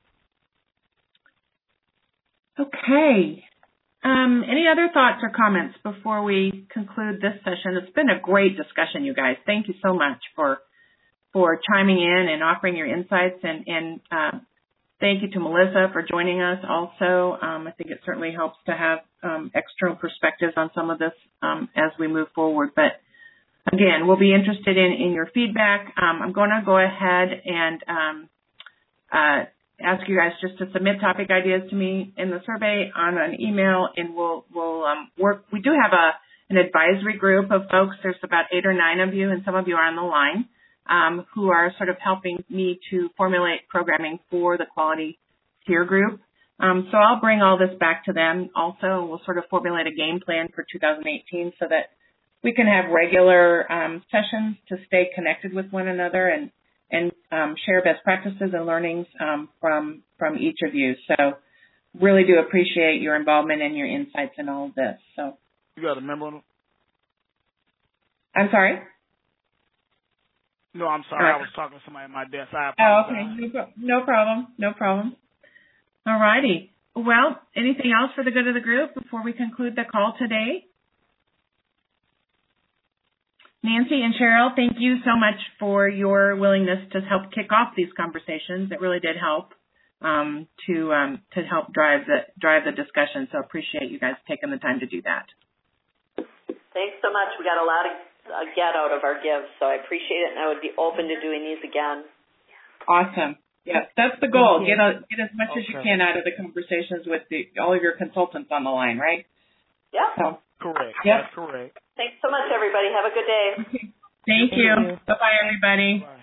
A: Okay. Any other thoughts or comments before we conclude this session? It's been a great discussion, you guys. Thank you so much for chiming in and offering your insights, and thank you to Melissa for joining us also. I think it certainly helps to have external perspectives on some of this as we move forward. But again, we'll be interested in your feedback. I'm going to go ahead and ask you guys just to submit topic ideas to me in the survey on an email, and we'll work. We do have an advisory group of folks. There's about 8 or 9 of you, and some of you are on the line, who are sort of helping me to formulate programming for the quality tier group. So I'll bring all this back to them also. We'll sort of formulate a game plan for 2018 so that we can have regular sessions to stay connected with one another and share best practices and learnings from each of you. So really do appreciate your involvement and your insights in all of this. So
J: you got a member on it?
A: I'm sorry?
J: No, I'm sorry. I was talking to somebody at my desk. I
A: Oh,
J: apologize.
A: okay. No problem. All righty. Well, anything else for the good of the group before we conclude the call today? Nancy and Cheryl, thank you so much for your willingness to help kick off these conversations. It really did help to help drive the discussion. So appreciate you guys taking the time to do that.
C: Thanks so much. We got a lot of get out of our gives, so I appreciate it, and I would be open to doing these again.
A: Awesome. Yeah, that's the goal. Get as much as you can out of the conversations with all of your consultants on the line, right?
C: Yeah.
A: So,
J: correct.
A: Yep.
J: That's correct.
C: Thanks so much, everybody. Have a good day.
A: Okay. Thank you. Bye-bye, everybody.
J: Bye.